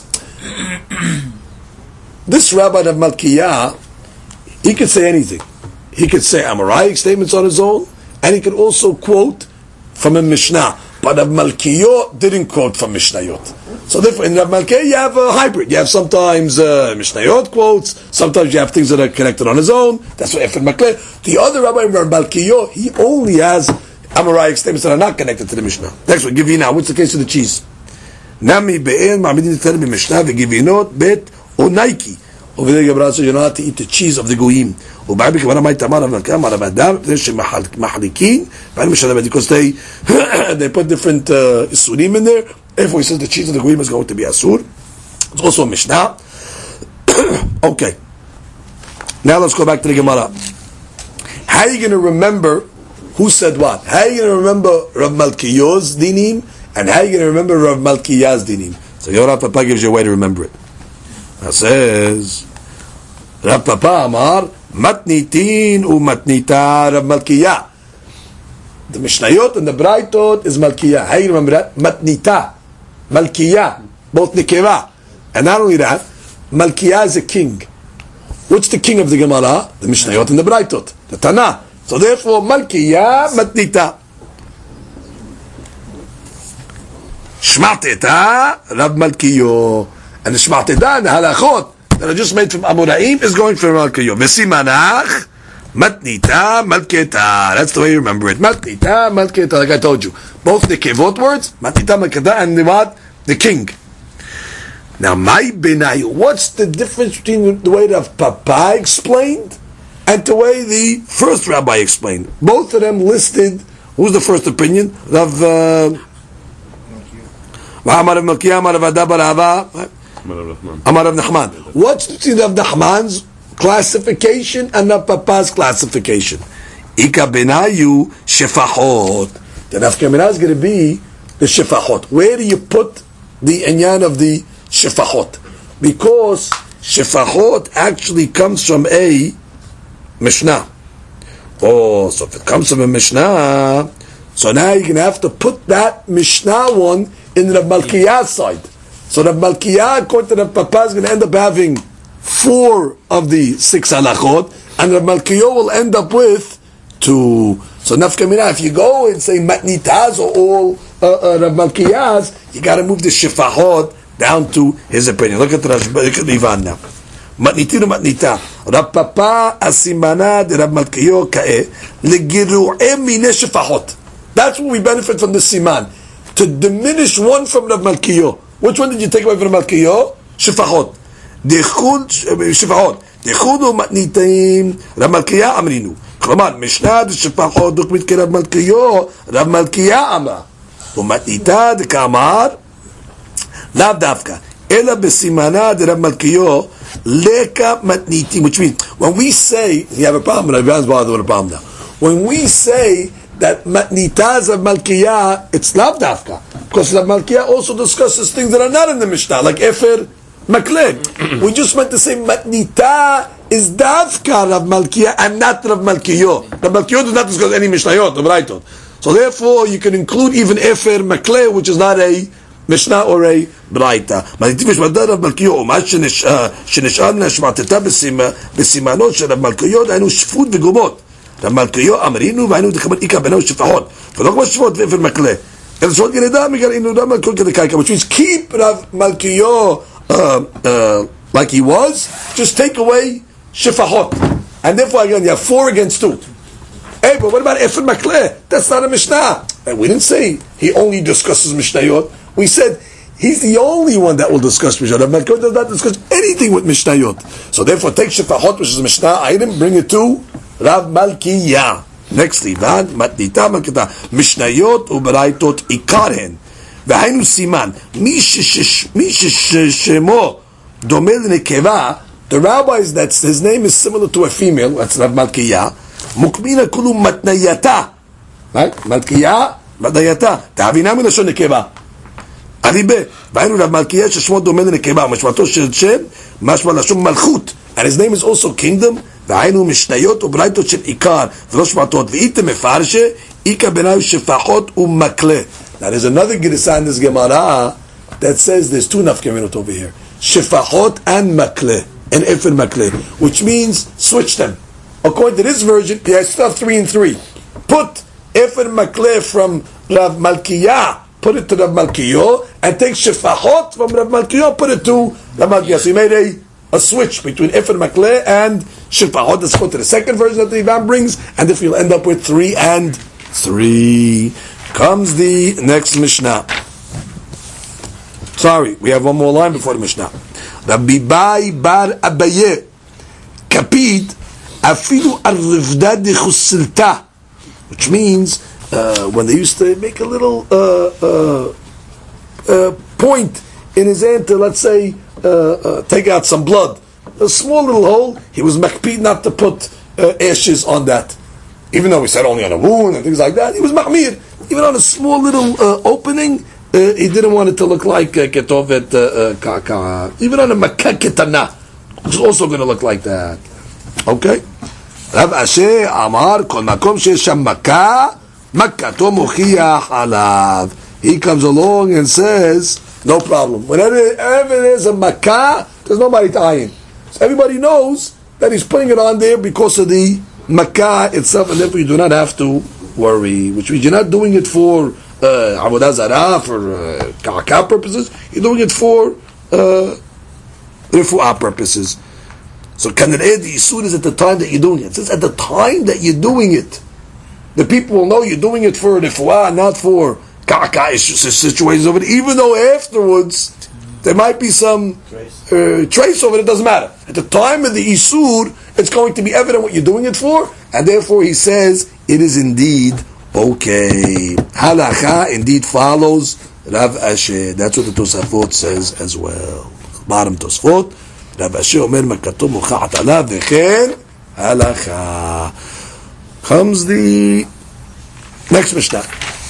This Rabbi of Malkiah, he could say anything. He could say Amoraic statements on his own, and he could also quote from a Mishnah. But Rav Malkiah didn't quote from Mishnayot. So therefore, in Rav Malkiah, you have a hybrid. You have sometimes Mishnayot quotes, sometimes you have things that are connected on his own. That's what Efer Makleh. The other Rabbi, Rav Malkiah, he only has Amoraic statements that are not connected to the Mishnah. Next one, give you now. What's the case of the cheese? Nami be'en ma'amidin tzara b'mishnah v'givinot bet o Nike. Over there, Gabriel says you're not to eat the cheese of the goyim. Because they put different isurim in there. Therefore, he says the cheese of the goyim is going to be asur. It's also a Mishnah. Okay. Now let's go back to the Gemara. How are you going to remember who said what? How are you going to remember Rav Malkiah's dinim? And how are you going to remember Rav Malkiah's dinim? So Rav Papa gives you a way to remember it. It says, Rav Papa Amar, Matnitin u Matnita Rav Malkiah. The Mishnayot and the Braitot is Malkiah. How do you remember that? Matnita, Malkiah, both Nikeva. And not only that, Malkiah is a king. What's the king of the Gemara? The Mishnayot and the Braitot, the Tanah. So therefore, Malkiah, Matnita. Shmateta Rav Malkiah. And the Shmateta and the Halachot that are just made from Amoraim is going from Malkiah. Vesimanach, Matnita, Malketa. That's the way you remember it. Matnita, Malketa, like I told you. Both the Kevot words, Matnita, Malketa, and the what? The king. Now, my Benai, what's the difference between the way that Papa explained and the way the first rabbi explained? Both of them listed, who's the first opinion? Rav Malkiah, Amar Rav Adabar Hava, Amar Rav Nachman. What's between Rav Nachman's classification and Rav Papa's classification? Ika benayu shefachot. The Nafka Minah is going to be the shefachot. Where do you put the inyan of the shefachot? Because shefachot actually comes from a Mishnah. Oh, so if it comes from a Mishnah, so now you're going to have to put that Mishnah one in Rav Malkiah's side. So Rav Malkiah, according to Rav Papa, is going to end up having 4 of the 6 halachot, and Rav Malkiah will end up with 2. So Nafka Minah, if you go and say Matnitas or all Rav Malkiah's, you got to move the shefachot down to his opinion. Look at Ivan now. Matnitin Matnita. Rav Papa asimana de Rav Malkiah ka'eh legiru'e mine shefachot. That's what we benefit from the siman. To diminish one from Rav Malkiah. Which one did you take away from Rav Malkiah? Shefachot. Shefachot. Dechudu matnitim Rav Malkiah amrinu. כלומר, משנה דשפחות דוקמית כרב מלכיו, רב מלכיה אמרה, ומתניתא דקאמר, לאו דווקא, אלא בסימנה דרב מלכיו, לקה מתניתים, which means, when we say, you have a problem, and everyone's bothered with a problem now, when we say that matnitah of Malkiah, it's lav dafka, because Rav Malkiah also discusses things that are not in the Mishnah, like Efer Makleh. We just meant to say matnitah is dafka Rav Malkiah and not Rav Malkiah. Rav Malkiah does not discuss any Mishnayot, the Braitot. So therefore, you can include even Efer Makleh, which is not a Mishnah or a Braita. Matnitim Shmadah Rav Malkiah, U'mad Shenish'adna Shmateta B'simanot Shel Rav Malkiah, Dainu Shfut V'gumot. Malkiyo Amrinu, Vainu the Kabat Ika Beno Shifahot. For the Shifot Vefer Makle. And so Gerida Migal Inu Malkul Kedekaika, which means keep Rav Malkiyo like he was, just take away Shifahot. And therefore again you have 4 against 2. Hey, but what about Efer Makle? That's not a Mishnah. And we didn't say he only discusses Mishnayot. We said he's the only one that will discuss Mishnayot. Rav Malkiyo does not discuss anything with Mishnayot. So therefore take Shifahot, which is a Mishnah item, bring it to Rav Malkiya. Next Ivan, Matnita Malkita, Mishnayot u'Baraitot Ikarhen. V'hainu Siman, Shemo Domel Nekeva, the rabbis that his name is similar to a female, that's Rav Malkiya, Mukmina Kulu Matnayata. Right? Malkiya, Matnayata. Ta'avina Milashon Nekeva. Aribe, V'hainu Rav Malkiya, Shemo Domel Nekeva, Mashmato Shel Shem, Mashma Lashon Malchut. And his name is also Kingdom. והיינו משניות וברייתות של עיקר ולא שבתות ואיתם מפרשה עיקר ביניים שפחות ומקלה. Now there's another Gerisa in this Gemara that says there's 2 nafkaminot over here, shefachot and makle, and efer makle, which means switch them. According to this version, he has stuff 3 and 3. Put efer makle from Rav Malkiya, put it to Rav Malkiyo, and take shefachot from Rav Malkiyo, put it to Rav Malkiya. So he made a switch between Efer Makle and Shifahot. Let's go to the second version that the Ivan brings, and if you'll end up with 3 and 3. Comes the next Mishnah. Sorry, we have one more line before the Mishnah. Rabbi Bai Bar Abaye Kapid Afilu Arivda de Chusilta, which means when they used to make a little point in his hand to, let's say, take out some blood, a small little hole, he was makpid not to put ashes on that. Even though we said only on a wound and things like that, he was mahmir. Even on a small little opening, he didn't want it to look like ketovet kaka. Even on a makaketana, it's also going to look like that. Okay? Rav Asher Amar Kol Makom Shesham Makkah Makkato Mochiyach Alav. He comes along and says, no problem. Whenever there's a makkah, there's nobody tying. So everybody knows that he's putting it on there because of the makkah itself, and therefore you do not have to worry. Which means you're not doing it for avodah zarah, for ka'aka purposes. You're doing it for refuah purposes. So kanareh the isur is at the time that you're doing it. Since at the time that you're doing it, the people will know you're doing it for refuah, not for ka'aka situations over it, even though afterwards there might be some trace of it, it doesn't matter. At the time of the Isur, it's going to be evident what you're doing it for, and therefore he says it is indeed okay. Halacha indeed follows Rav Asher. That's what the Tosafot says as well. Bottom Tosafot, Rav Asher omer makato mochat alav v'chen halacha. Comes the next Mishnah.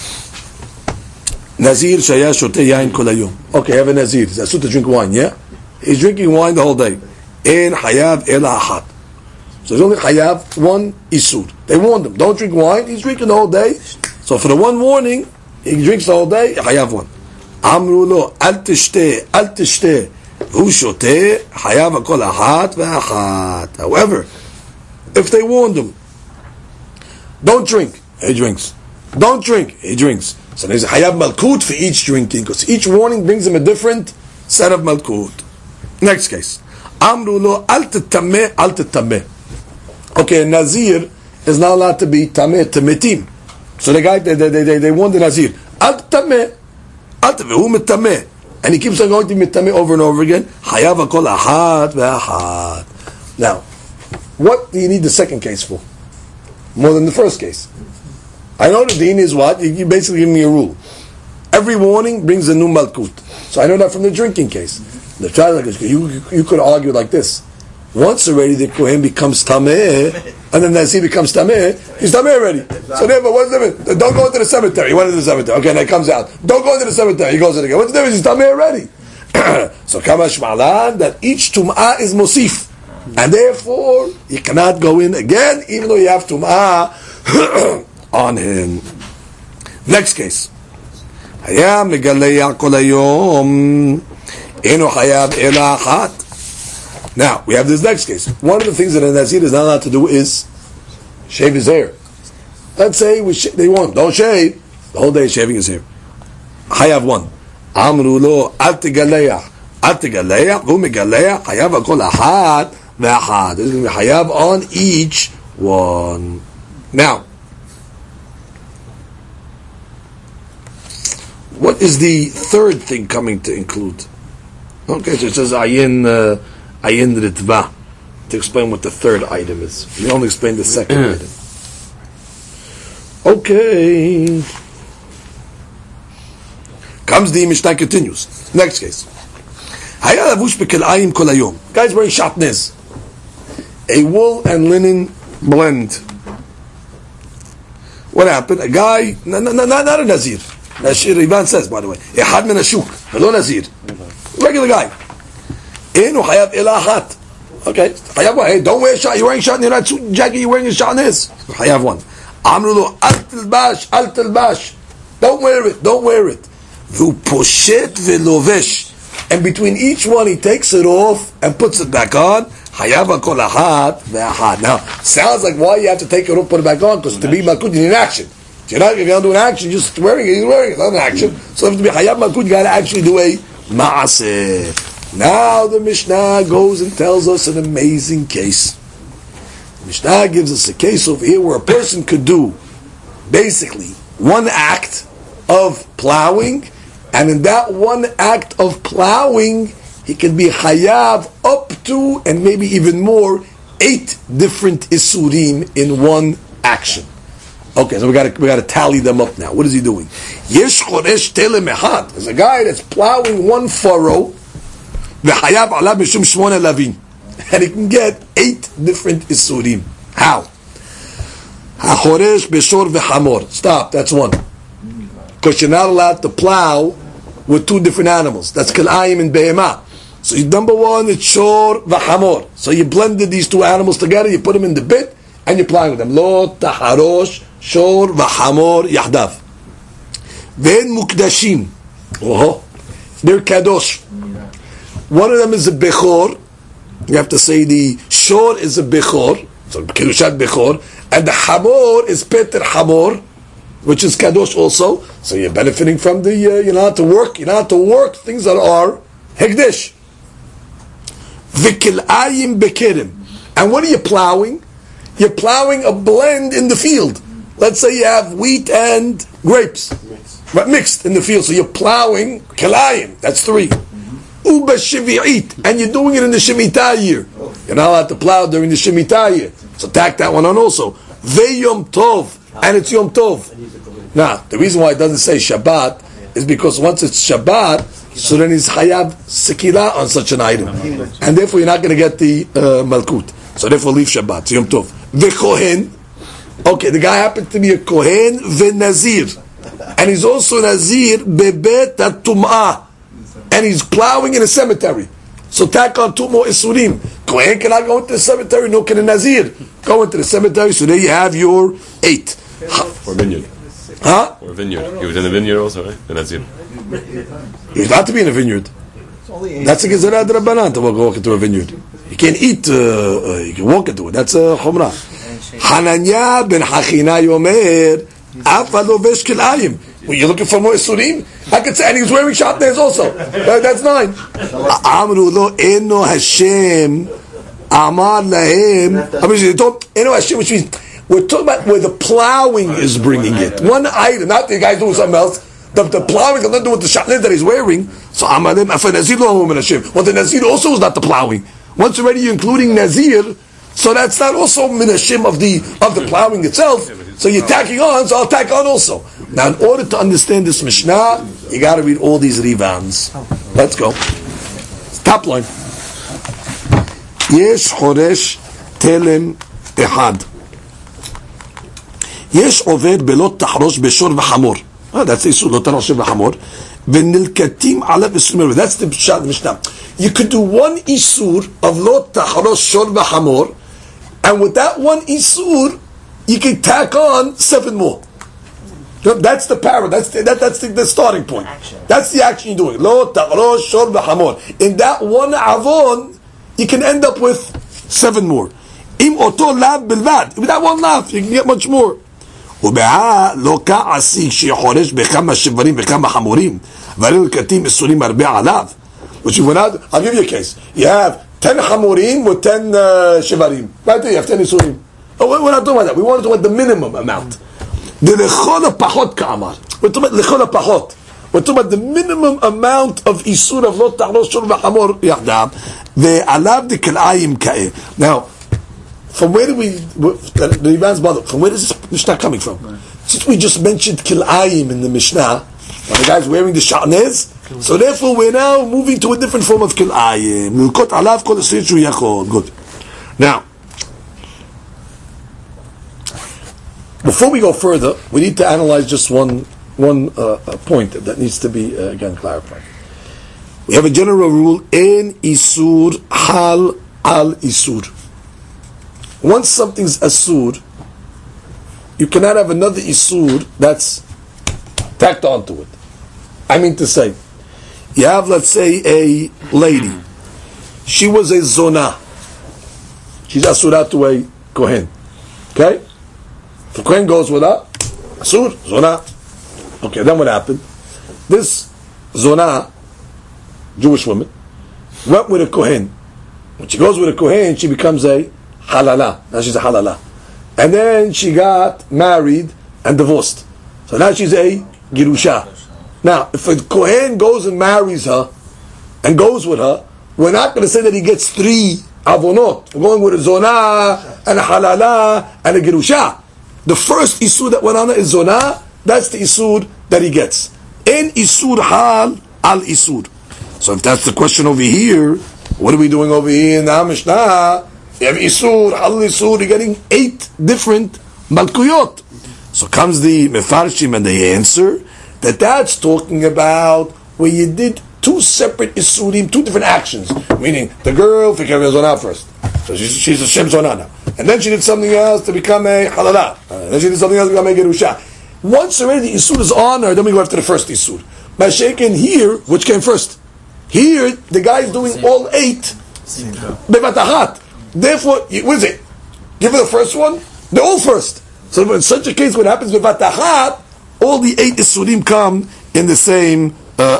Nazir shaya shote yain kol hayom. Okay, have a Nazir. He's asur to drink wine, yeah? He's drinking wine the whole day. En hayav ela achat. So he's only hayav one isur. They warned him, don't drink wine. He's drinking the whole day. So for the one warning, he drinks the whole day, hayav one. Amru lo, al tishteh, al tishteh. Hu shote, hayav kol achat ve'achat. However, if they warned him, don't drink, he drinks. Don't drink, he drinks. So there's a hayab malkut for each drinking, because each warning brings him a different set of malkut. Next case. Amru lo al tetameh, al tetameh. Okay, a Nazir is not allowed to be tameh, temetim. So the guy, they warned the Nazir, al tetameh, al tetameh, hu metameh. And he keeps on going to be metameh over and over again. Hayab akol ahad ve'ahad. Now, what do you need the second case for? More than the first case. I know the deen is what? You basically give me a rule. Every warning brings a new malkut. So I know that from the drinking case. The child, you could argue like this. Once already the Kohen becomes tameh, and then as he becomes tameh, he's tameh already. So therefore, what's the difference? Don't go into the cemetery. He went into the cemetery. Okay, and it comes out. Don't go into the cemetery. He goes in again. What's the difference? He's tameh already. So kamash malan, that each tum'ah is mosif. And therefore, you cannot go in again, even though you have tum'ah on him. Next case. היה מגלח כל היום, אינו חייב אלא אחת. Now, we have this next case. One of the things that a Nazir is not allowed to do is shave his hair. Let's say they want, don't shave, the whole day shaving his hair. Hayav one. Amru lo, al tegaleach. Al tegaleach, hu megaleach, hayav akol ahad ve'ahad. This is going to be hayav on each one. Now, what is the third thing coming to include? Okay, so it says ayin ritva to explain what the third item is. We only explained the second item. Okay. Comes the Mishnah, continues. Next case. Haya lavush bekel'ayim kol hayom. Guy's wearing shatnez. A wool and linen blend. What happened? A guy, not a nazir. Rivan says, by the way, Ehad min hashuk, hello nazir. Regular guy. Inu hayav ilachat. Okay, hayav one. Hey, don't wear shat. You're wearing shat. You're not jacket. You're wearing a shatnez. Hayav one. Amru lo al tilbash, al tilbash. Don't wear it. Don't wear it. Vu poshet velovesh. And between each one, he takes it off and puts it back on. Hayav kol ahad ve'ahad. Now, sounds like why you have to take it off, put it back on, because to be malkut, you need action. If you're not going to do an action, just wearing it, he's wearing it, not an action. So if to be hayav malkut, you got to actually do a ma'aseh. Now the Mishnah goes and tells us an amazing case. The Mishnah gives us a case over here where a person could do basically one act of plowing, and in that one act of plowing, he can be hayav up to, and maybe even more, 8 different isurim in one action. Okay, so we got to tally them up now. What is he doing? Yesh choresh telem echad. There's a guy that's plowing one furrow, v'hayav alav mishum shmona lavin, and he can get 8 different isurim. How? Hachoresh beshor v'hamor. Stop. That's one. Because you're not allowed to plow with 2 different animals. That's kal'ayim and behemah. So number one, it's shor v'hamor. So you blended these 2 animals together, you put them in the bit, and you're plowing with them. Lo taharosh shor v'hamor yahdav. Then mukdashim. They're kadosh. One of them is a bechor. You have to say the shor is a bechor, so kedushat bechor, and the hamor is peter hamor, which is kadosh also. So you're benefiting from the you're not to work things that are hekdesh. V'kilayim bekerim. And what are you plowing? You're plowing a blend in the field. Let's say you have wheat and grapes, but mixed in the field. So you're plowing kilayim. That's 3. Uba shivi'it, and you're doing it in the shemitah year. You're not allowed to plow during the shemitah year. So tack that one on also. Ve'yom tov, and it's yom tov. Now, the reason why it doesn't say Shabbat is because once it's Shabbat, so then he's chayav sekila on such an item, and therefore you're not going to get the malkut. So therefore leave Shabbat. So yom tov. Ve'kohen. Okay, the guy happened to be a kohen ve'nazir, and he's also nazir bebet tum'ah, and he's plowing in a cemetery. So tack on 2 more isurim. Kohen cannot go into the cemetery, no can a nazir go into the cemetery. So there you have your 8.
Or vineyard.
Huh?
Or vineyard. He was in the vineyard also, right? The nazir.
He's not to be in a vineyard. That's a gezerah d'Rabbanan to walk into a vineyard. You can't eat. You can walk into it. That's a chumrah. Hananya ben Hachina Yomer Afa lovesh kilayim. Well, you're looking for more isurim? I could say, and he was wearing shatnez also. That's 9. Amru lo eno Hashem amar lahem. Eno Hashem, which means we're talking about where the plowing is bringing it. One item, not the guy's doing something else. The plowing has nothing to do with the shatnez that he's wearing. So amar lahem afa nazir lo Hashem. Well, the nazir also is not the plowing. Once already you're including nazir, so that's not also min Hashem of the plowing itself. So you're tacking on, so I'll tack on also. Now, in order to understand this Mishnah, you got to read all these rivans. Let's go. Top line. Yesh choresh telem ehad. Yesh oved belot tahrosh beshor v'hamor. That's the issue. Lot tahrosh v'hamor. V'nilkatim alav isurim. That's the Mishnah. You could do one isur of lot tahrosh shor v'hamor, and with that one isur, you can tack on 7 more. That's the para. That's the starting point. That's the action you're doing. Lo ta'rosh shor v'hamor. In that one avon, you can end up with 7 more. Im oto lav bilvad. With that one lav, you can get much more. ובעה לא כעסי שיחורש בכמה שברים וכמה חמורים והרי לקטים אסורים הרבה עליו. Which went out, I'll give you a case. You have 10 hamurim with 10 shivarim. Right there you have 10 isurim. Oh, we're not talking about that. We want to talk about the minimum amount. The lechol pachot ka'amar. We're talking about lechol pachot. We're talking about the minimum amount of isur of lo ta'ros shor v'hamor yachdav. Ve'alav dekal'ayim ka'eh. Now, from where do we, the Rivan's bother, from where is this Mishnah coming from? Right. Since we just mentioned kil'ayim in the Mishnah, the guy's wearing the sha'nez, so therefore we're now moving to a different form of kil'ayim. Nilkot alav kol esrit shu yachol. Good. Now, before we go further, we need to analyze just one point that needs to be again clarified. We have a general rule: en isur hal al isur. Once something's asur, you cannot have another isur that's tacked onto it. I mean to say, you have, let's say, a lady. She was a zonah. She's asura to a kohen. Okay? If the kohen goes with her, asur, zonah. Okay, then what happened? This zonah, Jewish woman, went with a kohen. When she goes with a kohen, she becomes a halala. Now she's a halala. And then she got married and divorced. So now she's a girusha. Now, if a kohen goes and marries her and goes with her, we're not going to say that he gets 3 avonot. We're going with a zonah and a halala and a girusha. The first isur that went on is zonah. That's the isur that he gets. En isur hal al isur. So if that's the question over here, what are we doing over here in the Mishnah? You have isur, hal isur, you're getting 8 different malkuyot. So comes the mefarshim and they answer that that's talking about where you did 2 separate isurim, 2 different actions. Meaning, the girl took care of zonah first. So she's a shem zonah now. And then she did something else to become a halala. And then she did something else to become a gerusha. Once already the isur is on her, then we go after the first isur. Mashiach here, which came first? Here, the guy is doing all 8 bevatahat. Therefore, what is it? Give her the first one? They're all first. So in such a case, what happens with bevatahat, all the 8 isurim come in the same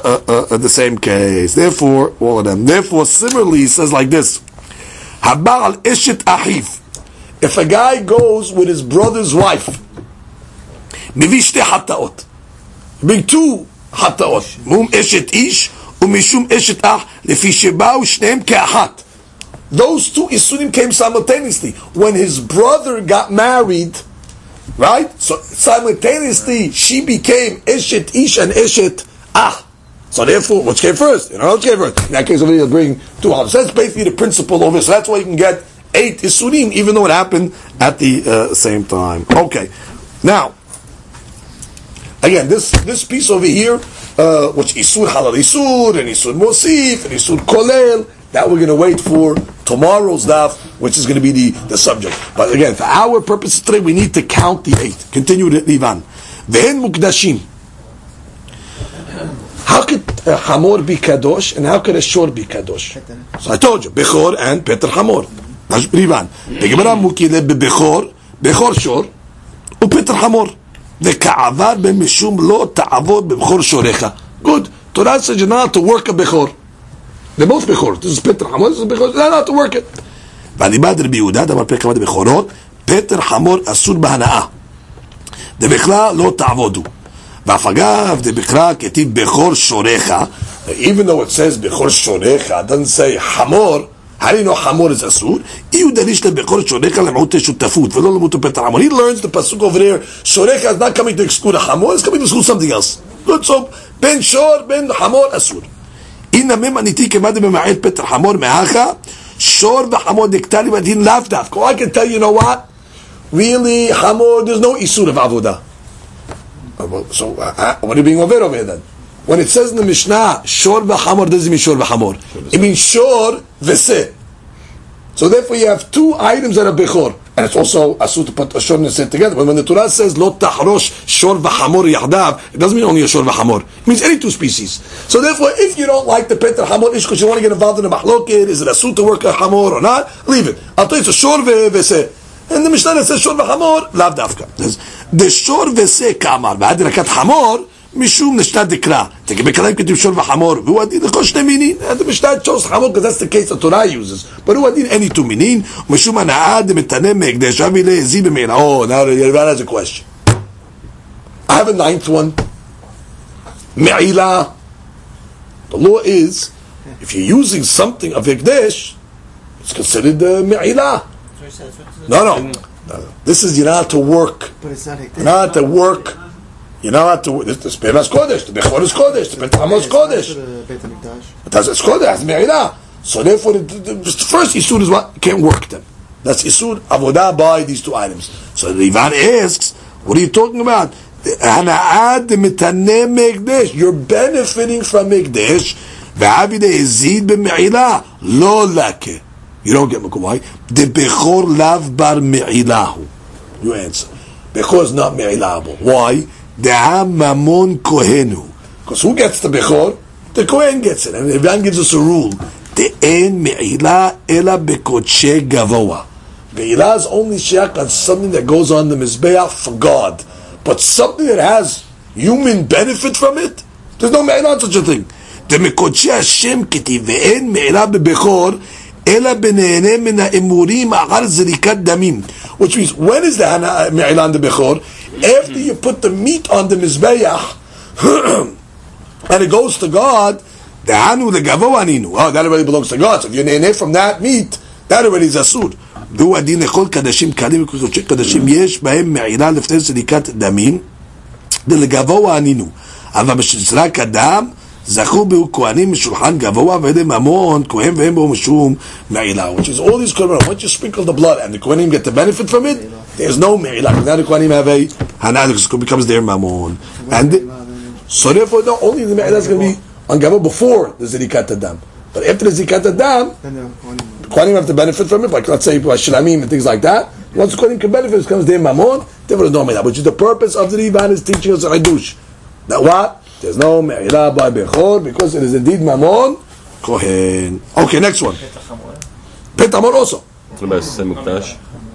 case. Therefore, all of them. Therefore, similarly, it says like this: Habar al eshet achiv. If a guy goes with his brother's wife, mivi shte hataot, bring 2 hataot, mum eshet ish umishum eshet ach, lefi shebau shneim keachat. Those 2 isurim came simultaneously when his brother got married. Right? So simultaneously she became Eshet Ish and Eshet Ah. So therefore, which came first? You know, which came first? In that case, over here, bring 2 halves. So that's basically the principle over. So that's why you can get 8 Isurim, even though it happened at the same time. Okay. Now, again, this piece over here, which Isur Halal Isur, and Isur Mosif, and Isur Kolel, that we're going to wait for tomorrow's daf, which is going to be the subject. But again, for our purposes today, we need to count the 8. Continue to Ivan. V'hen mukdashim. How could a hamor be kadosh, and how could a shor be kadosh? So I told you, bechor and peter hamor. Ivan. The Gemara mukile bechor, bechor shor, u peter hamor. Ve'ka'avar ben mishum lo ta'avod bechor shorecha. Good. Torah says you're not to work a bechor. They're both bechor. This is Peter Hamor, this is bechor. They're not to work it. והליבד רבי יהודה, דבר פרק כמה בכורות, פטר חמור אסור בהנאה. דבכלה לא תעבודו. ואף אגב, דבכלה כתיב בכור שורך, even though it says בכור שורך, it doesn't say חמור, how do you know חמור is אסור? אי דריש לבכור שורך למעוט שותפות, ולא למעוט פטר חמור. He learns the pasuk over there, שורך is not coming to exclude a חמור, it's coming to exclude something else. Good, so, ben shor, ben חמור אסור. הנה ממניתי כמד במעט פטר חמור מהכה, שור וחמור דקטלי בדין לאו דווקא. I can tell you know what? Really, חמור, there's no isur of avodah. So, what are you being over here then? When it says in the Mishnah, shor v'hamor, doesn't mean shor v'hamor. It means shor v'seh. So therefore you have two items that are bechor. And it's also asur to put a shor and a set together. But when the Torah says, lo tahrosh shor v'hamor yahdav, it doesn't mean only a shor v'hamor. It means any two species. So therefore, if you don't like the peter hamor ish, because you want to get involved in a mahloket, is it asur to work a hamor or not? Leave it. I'll tell you, it's a shor v'seh. And the Mishnah says shor v'hamor, lav dafka. The shor v'seh kamar, v'ad rakat hamor, משום נשתה דקרא, בכלל כתוב שור וחמור, והוא הדין לכל שני מינים, the משנה chose חמור, because that's the case the Torah uses, but הוא הדין any two מינים, משום הנאה דמתנה מהקדש, אבי להזי במעילה. Oh, now Yervan has a question. I have a ninth one. מעילה. The law is, if you're using something of הקדש, it's considered מעילה. No. This is, you're not to work.
But it's not
You're not to work. You're not to. The Spera is Kodesh, the Bechor is Kodesh, the Beit Hamos is Kodesh. It's Kodesh, it's Me'ila. So therefore, the first Isur is what? You can't work them. That's Isur Avodah by these two items. So the Ivan asks, what are you talking about? Hana'ad mitaneh Mekdesh. You're benefiting from Mekdesh. Ve'avi de'ezid b'me'ila. Lo lake. You don't get me. Why? The Bechor lav bar Me'ilahu. You answer. Bechor is not Me'ilable. Why? De'ha mamon kohenu. Because who gets the Bechor? The Kohen gets it. And Ivan gives us a rule. De'en me'ila ela bekodshe gavoa. Me'ila is only shak on something that goes on the Mizbeach for God. But something that has human benefit from it, there's no me'ila on such a thing. De'mekodshe Hashem kiti ve'en me'ila bebechor ela b'ne'ene min ha'emurim achar zirikat damim. Which means, when is the me'ila on the bechor? After you put the meat on the Mizbeach, and it goes to God, the hanu the gavo aninu. Oh, that already belongs to God. So if you nene from that meat, that already is asur. Do adin lechol kadashim kadim kuzochek kadashim yesh bahem me'ila lefnei zrikat damim. The legavo aninu. Ava b'shizrak adam zachu behu kohanim mishulchan gavoa v'edem mamon kohen v'hem bo mishum me'ila. Which is all these korban. Once you sprinkle the blood and the kohanim get the benefit from it, there's no me'ila. Now the kohanim have a hanad becomes their mamon. And so therefore, not only the me'ila is going to be on gavo before the zirikat adam, but after the zirikat adam, the kohanim have to benefit from it. Like let's say shilamim and things like that. Once the kohanim can benefit, it becomes their mamon. Therefore, no me'ila, which is the purpose of the Rivan is teaching us a hadush. That what? There's no me'ila by bechor because it is indeed mamon kohen. Okay, next one. Pet hamor also.
What about Shem Mikdash?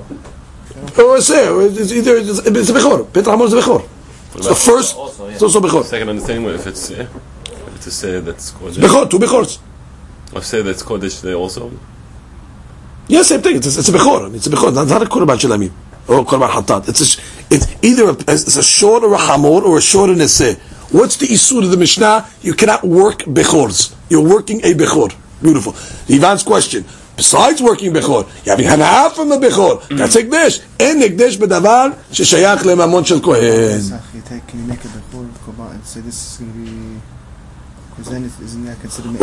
It's either it's a bechor. Pet hamor is a bechor. It's the first. It's also bechor.
Second understanding, if it's to say that's Kodesh.
Bechor, two bechors.
Or say that's Kodesh there also.
Yeah, same thing. It's a bechor. It's a bechor. It's not a korban shilamim or korban hatat. It's either it's a short or a hamor or a short and a seh. What's the isur of the Mishnah? You cannot work bechors. You're working a bechor. Beautiful. Ivan's question. Besides working bechor, you're having hana'ah from the bechor. That's ekdesh. En ekdesh bedavar sheshayach lemamon shel kohen.
Can you make a bechor korban and say this is going to be? Because then isn't that considered?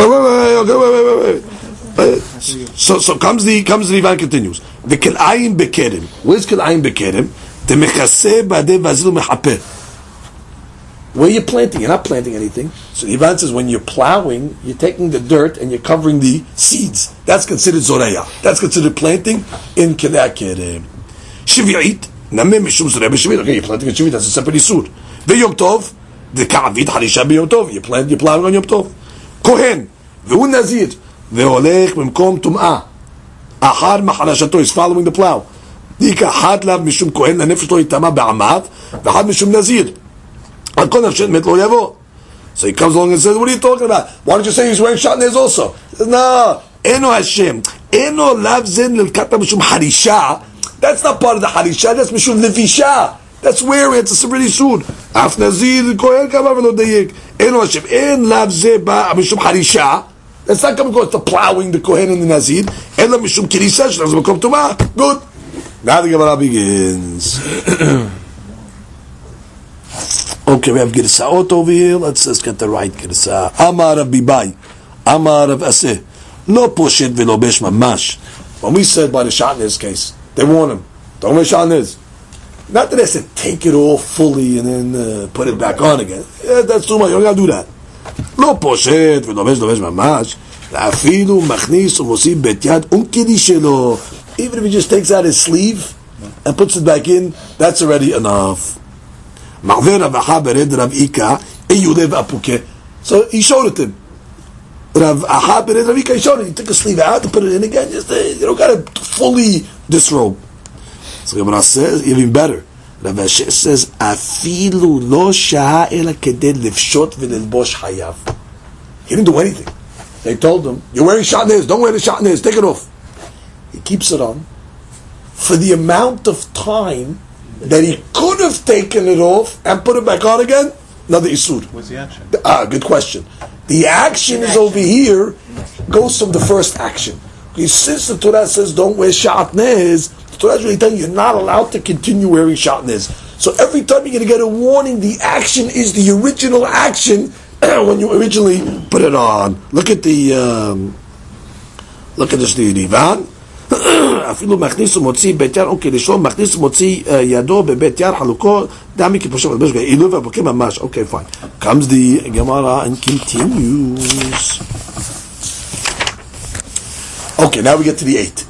Wait. So comes the Ivan continues. The kel'ayim bekerem. Where's kel'ayim bekerem? The mechaseh ba'adeh vazil mechapeh. Where you're planting, you're not planting anything. So Ivan says when you're plowing, you're taking the dirt and you're covering the seeds. That's considered zoreya. That's considered planting in kelei kerem. Shvi'it, nameh mishum zoreh b'shvi'it. Okay, you're planting in shvi'it. That's a separate isur. Ve'yom tov, the ka'avit harisha b'yom tov. You're plowing on yom tov. Kohen, ve'u nazir, ve'olech b'mkom tum'ah. Ahar maharashato is following the plow. Dika had lav mishum kohen lanefesh lo yitama ba'amav, v'had mishum nazir. So he comes along and says, what are you talking about? Why don't you say he's wearing shatnez also? He says, no, Eno Hashem. Eno lavzin lilkata mishum harisha. That's not part of the harisha, that's mishum levisha. That's wearing, it's a separate isur. Af nazir, kohen kama v'lo dayik. Eno Hashem. En lavze ba mishum harisha. That's not coming because the plowing the kohen and the nazir. Ela mishum kirisa, shlaz makom tumah. Good. Now the Gemara begins. Okay, we have Girsaot over here. Let's get the right Girsa. Amar Rav Bibai. Amar Rav Aseh. Lo poshet velo besh mamash. When we said by the shatnez case, they warn him. Don't wear shatnez. Not that they said take it off fully and then put it back on again. Yeah, that's too much. You don't gotta do that. Lo poshet velo besh mamash. אפילו מכניס ומוסיף בית יד ומקידי שלו. Even if he just takes out his sleeve and puts it back in, that's already enough. מעבר רב אחא ברד רב איקה, איודה ואפוקה. So he showed it to him. Rav Aha ben Rav Ika showed it. He took a sleeve out and put it in again. Just you don't gotta fully disrobe. So Gemara says even better. Rav Ashi says afilu lo shaha ela kedei lifshot v'lilbosh hayav. He didn't do anything. They told him, "You're wearing shatnez. Don't wear the shatnez. Take it off." He keeps it on for the amount of time that he could have taken it off and put it back on again. Another isur.
What's the action?
Good question. The action is over here, goes from the first action. Because since the Torah says don't wear shatnez, the Torah is really telling you you're not allowed to continue wearing shatnez. So every time you're going to get a warning, the action is the original action when you originally put it on. Look at this Rivan. אפילו מכניס ומוציא בית יר, אוקיי, לשלום, מכניס ומוציא ידו בבית יר, חלוקו, דמי כפושע בלבש, אילו והבוקר ממש, אוקיי, fine. Comes the Gemara and continues. Okay, now we get to the 8.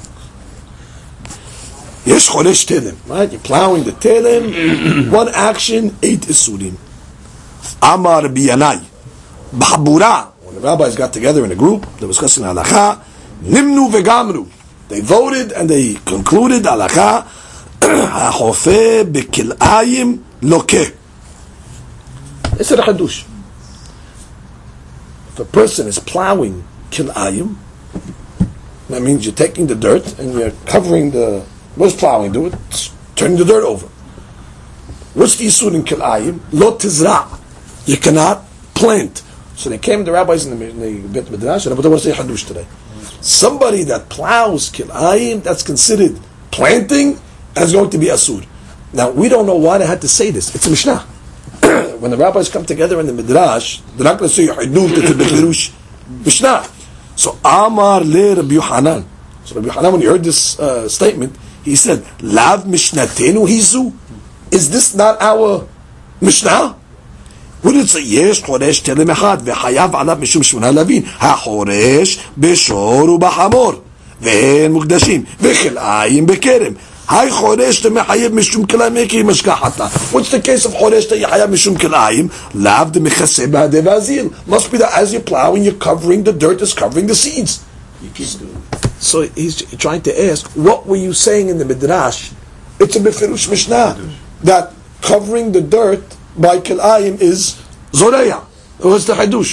יש חורש תלם, right? You're plowing the תלם, one action, 8 isurim. אמר בינאי, בחבורה, when the rabbis got together in a group, they were discussing הלכה, nimnu vegamru. They voted and they concluded halakha hachofe bekilayim lokeh. They said a hadush. If a person is plowing kilayim, that means you're taking the dirt and you're covering the. What's plowing do? It's turning the dirt over. What's the yisur in kilayim? Lo tizra. You cannot plant. So they came to the rabbis in the Bet Midrash and I want to say hadush today. Somebody that plows kilayim, that's considered planting, and is going to be asur. Now, we don't know why they had to say this. It's a Mishnah. When the rabbis come together in the Midrash, they're not going to say, Hiduf, it's a Bechirush Mishnah. So, Amar le Rabbi Yohanan. So, Rabbi Yohanan, when he heard this statement, he said, Lav Mishnatenu Hizu? Is this not our Mishnah? What did it say? Yesh choresh telem echad vechayav alav mishum shmona lavin hachoresh beshor ubachamor ve'en mukdashim vechelayim bekerem hay choresh temechayev mishum kilayim meki mashkachata. What's the case of choresh temechayev mishum kilayim? Lav de mechaseh ba'adeh vazil. Must be that as you're plowing, you're covering the dirt is covering the seeds. You keep doing it. So he's trying to ask, what were you saying in the Midrash? It's a befirush Mishnah that covering the dirt by kilayim is zoreya. What's the hadush?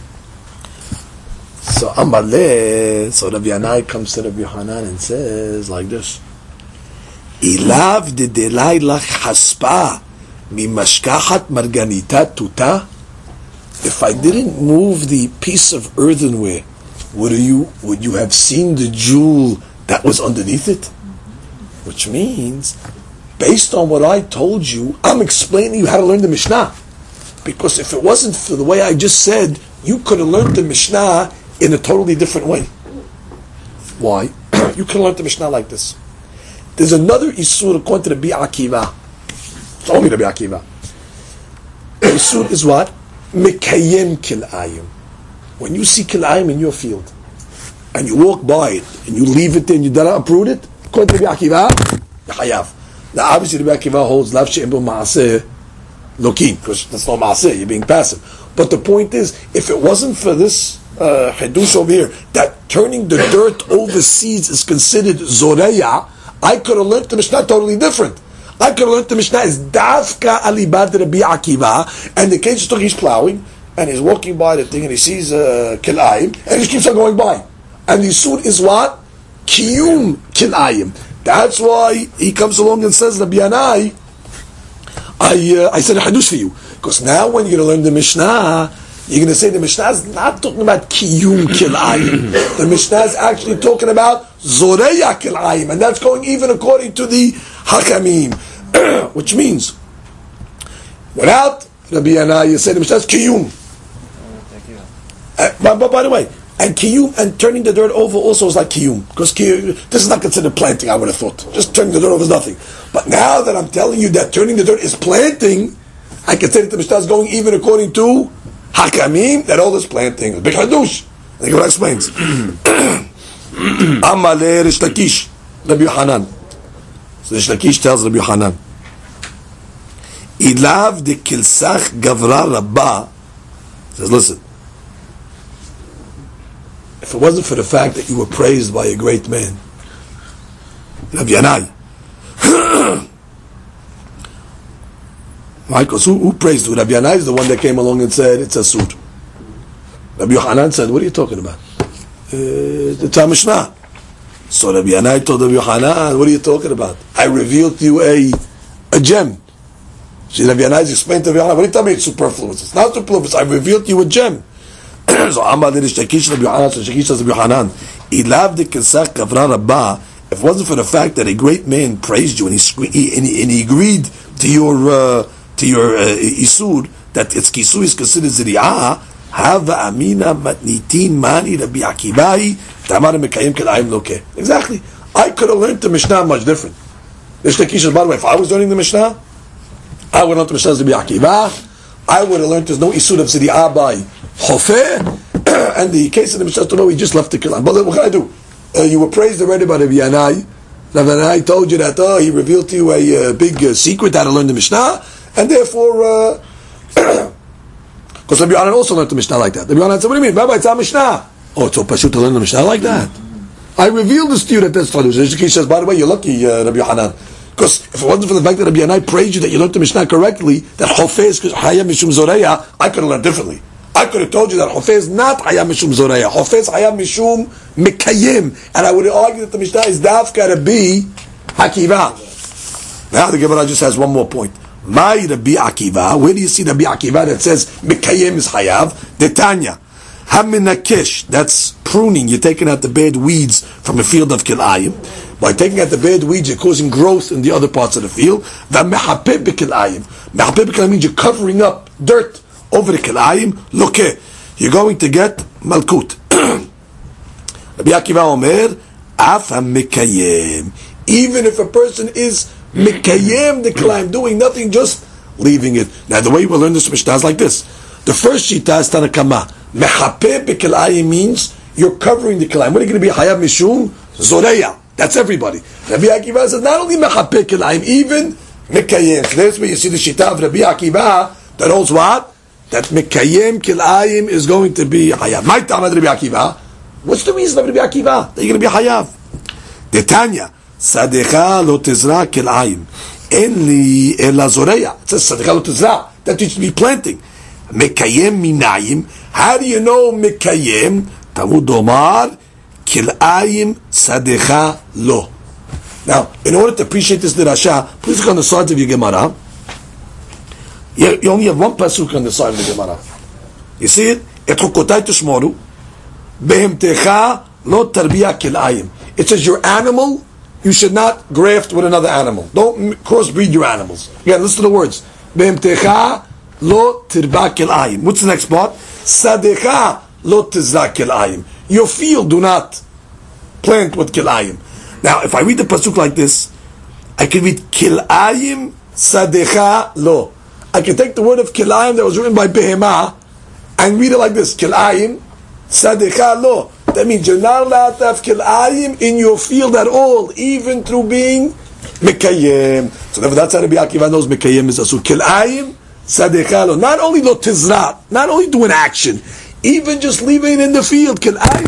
So Amaleh, so Rabbi Yanai comes to Rabbi Yohanan and says like this: Ilav de delay lach haspa mi mashkachat marganita tuta. If I didn't move the piece of earthenware, would you have seen the jewel that was underneath it? Which means, based on what I told you, I'm explaining you how to learn the Mishnah. Because if it wasn't for the way I just said, you could have learned the Mishnah in a totally different way. Why? You can learn the Mishnah like this. There's another Isur according to the Rabbi Akiva. It's only Rabbi Akiva. The Isur is what? Mekayem kilayim. When you see kilayim in your field, and you walk by it, and you leave it there, and you don't uproot it, according to Rabbi Akiva, you hayav. Now, obviously, Rabbi Akiva holds lav she'en bo ma'aseh lokin, because that's not ma'aseh, you're being passive. But the point is, if it wasn't for this hadush over here, that turning the dirt over seeds is considered zoreya, I could have learned the Mishnah totally different. I could have learned the Mishnah is dafka alibad Rabbi Akiva, and the case he's plowing, and he's walking by the thing, and he sees kilayim, and he keeps on going by. And the Yisur is what? Kiyum kilayim. That's why he comes along and says, Rabbi Yanai, I said a hadush for you. Because now when you're going to learn the Mishnah, you're going to say the Mishnah is not talking about kiyum kilayim. The Mishnah is actually talking about zoreya kilayim. And that's going even according to the hakamim. Which means, without Rabbi Yanai, you say the Mishnah is kiyum. But by the way, and kiyum and turning the dirt over also is like kiyum, because this is not considered planting. I would have thought just turning the dirt over is nothing. But now that I'm telling you that turning the dirt is planting, I can say that the Mishnah is going even according to hakamim that all this planting is big hadush. The Gemara explains. Amale Rish Lakish, Rabbi Yochanan. So Rish Lakish tells Rabbi Yochanan, Ilav de kilsach gavra rabba. Says, listen, if it wasn't for the fact that you were praised by a great man, Rabbi Yanai, right? Because who praised you? Rabbi Yanai is the one that came along and said it's a suit. Rabbi Yochanan said, what are you talking about? It's a Mishnah. So Rabbi Yanai told Rabbi Yochanan, what are you talking about? I revealed to you a gem. See, Rabbi Yanai explained to Rabbi Yochanan, what do you tell me it's superfluous? It's not superfluous. I revealed to you a gem. So Amar Rish Lakish Rabbi Yochanan, so Shakish says Rabbi Yochanan, Ilav de Kesach Gavra Rabbah, if it wasn't for the fact that a great man praised you and he agreed to your isur, that its kisu is considered ziri'ah, Hava Amina Matnitin Mani Rabbi Akibai Tamar Mekayim Kelayim Loke. Exactly. I could have learned the Mishnah much different. Rish Lakish says, by the way, if I was learning the Mishnah, I would have learned the Mishnah as Rabbi Akiva. I would have learned there's no isur of ziri'ah by Hofeh, and the case of the Mishnah Torah, he just left the Kelayim. But what can I do? You were praised already by Rabbi Yanai. Rabbi Yanai told you that he revealed to you a big secret how to learn the Mishnah, and therefore, because Rabbi Yochanan also learned the Mishnah like that. Rabbi Yochanan said, what do you mean? Rabbi, it's our Mishnah. Oh, it's so pashut to learn the Mishnah like that. I revealed this to you that that's Talush. He says, by the way, you're lucky, Rabbi Yochanan. Because if it wasn't for the fact that Rabbi Yanai praised you that you learned the Mishnah correctly, that Hofeh is Hayam Mishum Zoreya, I could have learned differently. I could have told you that Hofeh is not Hayam Mishum Zoreya. Hofeh is Hayam Mishum Mekayim. And I would have argued that the Mishnah is Dafka to be Akiva. Now the Gemara just has one more point. My Rabbi Akiva, where do you see Rabbi Akiva that says Mekayim is Hayav? Detanya. Haminakesh, that's pruning. You're taking out the bad weeds from a field of Kilayim. By taking out the bad weeds, you're causing growth in the other parts of the field. Mehapeh b'kilayim. Mehapeh b'kilayim means you're covering up dirt over the kilayim. Look, you're going to get malkut. Rabbi Akiva Omer, af ha-mekayim. Even if a person is mekayim the kilayim, doing nothing, just leaving it. Now the way we learn this Mishnah is like this. The first shita is Tanakama. Mehapeh b'kilayim means you're covering the kilayim. What are you going to be? Hayav mishum zoreya. That's everybody. Rabbi Akiva says not only mechapeh kilayim, even mekayim. So that's where you see the shita of Rabbi Akiva that holds what? That mekayim kilayim is going to be hayav. My time Rabbi Akiva. What's the reason of Rabbi Akiva that you're going to be hayav? Detanya sadecha lo tizra kilayim enli ela zoreya. It says sadecha lo tizra. That you should be planting. Mekayim minayim. How do you know mekayim? Talmud Omar. Kilayim sadecha lo. Now, in order to appreciate this derasha, please look on the sides of your Gemara. You only have one pasuk on the side of the Gemara. You see it? Et chukotai tishmoru behemtecha lo tarbiya kilayim. It says your animal, you should not graft with another animal. Don't crossbreed your animals. Again, listen to the words. Behemtecha lo tirba kilayim. What's the next part? Sadecha lo tizra kilayim. Your field do not plant with kilayim. Now, if I read the pasuk like this, I can read kilayim sadecha lo. I can take the word of kilayim that was written by Behemah and read it like this: kilayim sadecha lo. That means you're not allowed to have kilayim in your field at all, even through being mekayim. So therefore, that's how Rabbi Akiva knows mekayim is asu. Kilayim sadecha lo. Not only lo tizrat, not only do an action, even just leaving it in the field.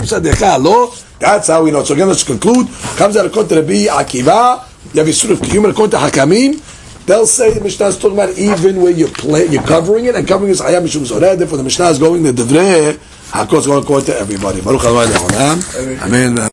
That's how we know. So again, let's conclude. Comes out according to Rabbi Akiva. You have a sort of human according to Hakamim. They'll say the Mishnah is talking about even where you're covering it, and covering is Hayam Mishum Zoreh. Therefore, the Mishnah is going the Devrei. Hakos going according to everybody. Baruch Adonai Le'olam. Amen.